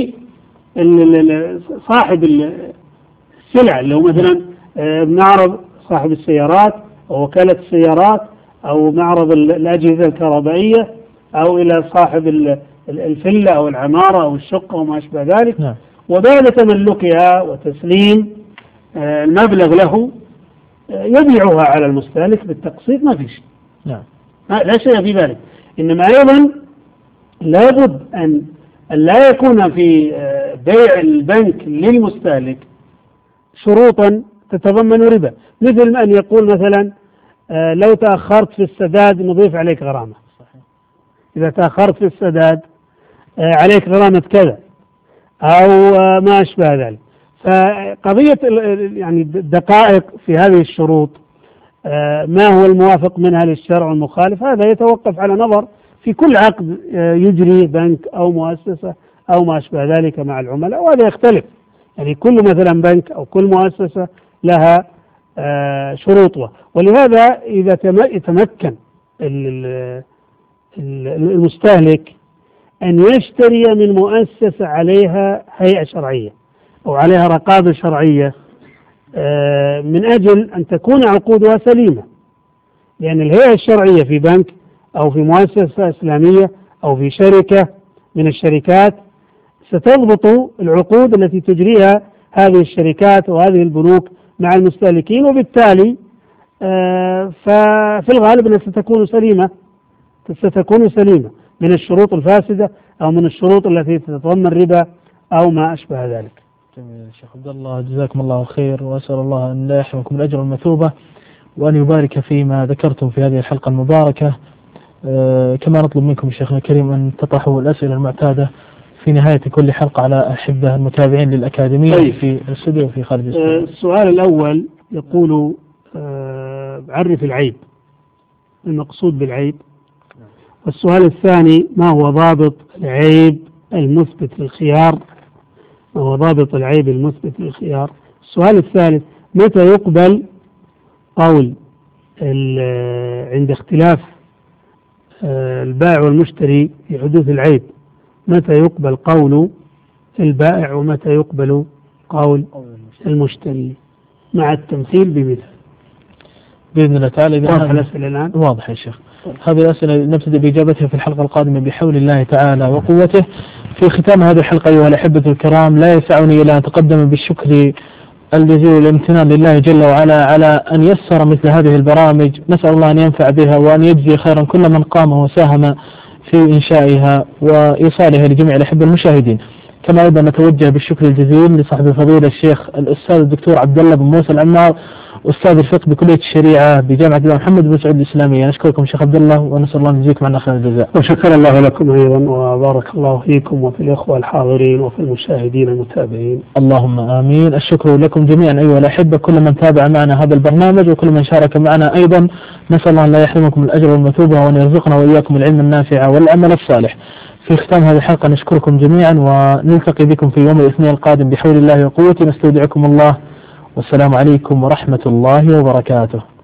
لصاحب السلعة اللي هو مثلا معرض صاحب السيارات أو وكالة السيارات أو معرض الأجهزة الكهربائية أو إلى صاحب الفلة أو العمارة أو الشقة وما أشبه ذلك. نعم. وبعد تملكها وتسليم المبلغ له يبيعها على المستهلك بالتقسيط، ما في شيء. نعم. لا شيء في ذلك. إنما أيضا لابد أن لا يكون في بيع البنك للمستهلك شروطا تتضمن ربا، مثل أن يقول مثلا لو تأخرت في السداد نضيف عليك غرامة. صحيح. إذا تأخرت في السداد عليك غرامة كذا أو ما أشبه ذلك. فقضية يعني الدقائق في هذه الشروط ما هو الموافق منها للشرع والمخالف هذا يتوقف على نظر في كل عقد يجري بنك أو مؤسسة أو ما أشبه ذلك مع العملاء، وهذا يختلف. يعني كل مثلا بنك أو كل مؤسسة لها شروطها، ولهذا إذا يتمكن المستهلك أن يشتري من مؤسسة عليها هيئة شرعية أو عليها رقابة شرعية من أجل أن تكون عقودها سليمة، لأن الهيئة الشرعية في بنك أو في مؤسسة إسلامية أو في شركة من الشركات ستضبط العقود التي تجريها هذه الشركات وهذه البنوك مع المستهلكين، وبالتالي ففي الغالب أنها ستكون سليمة ستكون سليمة من الشروط الفاسدة أو من الشروط التي تتضمن ربا أو ما أشبه ذلك. جميل شيخ عبد الله، جزاكم الله خير، وأسأل الله أن لا يحرمكم الأجر والمثوبة وأن يبارك فيما ذكرتم في هذه الحلقة المباركة. أه كما نطلب منكم شيخنا الكريم أن تطرحوا الأسئلة المعتادة في نهاية كل حلقة على أحبة المتابعين للأكاديمية طيب. في الاستوديو وفي خارج الاستوديو. أه السؤال الأول يقول أه عرف العيب، المقصود بالعيب. والسؤال الثاني ما هو ضابط العيب المثبت للخيار؟ ما هو ضابط العيب المثبت للخيار؟ السؤال الثالث متى يقبل قول عند اختلاف البائع والمشتري في حدوث العيب، متى يقبل قول البائع ومتى يقبل قول المشتري مع التمثيل بمثال؟ بإذن الله تعالى. واضح الأسئلة الآن؟ واضح يا شيخ. هذه الأسئلة نبتدئ بإجابتها في الحلقة القادمة بحول الله تعالى وقوته. في ختام هذه الحلقة أيها الأحبة الكرام لا يسعني إلا أن أتقدم بالشكر الجزيل والامتنان لله جل وعلا على أن يسر مثل هذه البرامج. نسأل الله أن ينفع بها وأن يجزي خيرا كل من قام وساهم في إنشائها وإيصالها لجميع الأحبة المشاهدين. كما أيضا نتوجه بالشكر الجزيل لصاحب الفضيلة الشيخ الأستاذ الدكتور عبد الله بن موسى العمار أستاذ الفقه بكلية الشريعة بجامعة الإمام محمد بن سعود الإسلامية. نشكركم شيخ عبد الله ونسأل الله أن يجزيكم عنا خير الجزاء. وشكر الله لكم أيضا وبارك الله فيكم وفي الإخوة الحاضرين وفي المشاهدين المتابعين. اللهم آمين. الشكر لكم جميعا أيها الأحبة كل من تابع معنا هذا البرنامج وكل من شارك معنا أيضا. نسأل الله أن لا يحرمكم الأجر والمثوبة وأن يرزقنا وإياكم العلم النافع والعمل الصالح. في ختام هذه الحلقة نشكركم جميعا ونلتقي بكم في يوم الاثنين القادم بحول الله وقوته. نستودعكم الله والسلام عليكم ورحمة الله وبركاته.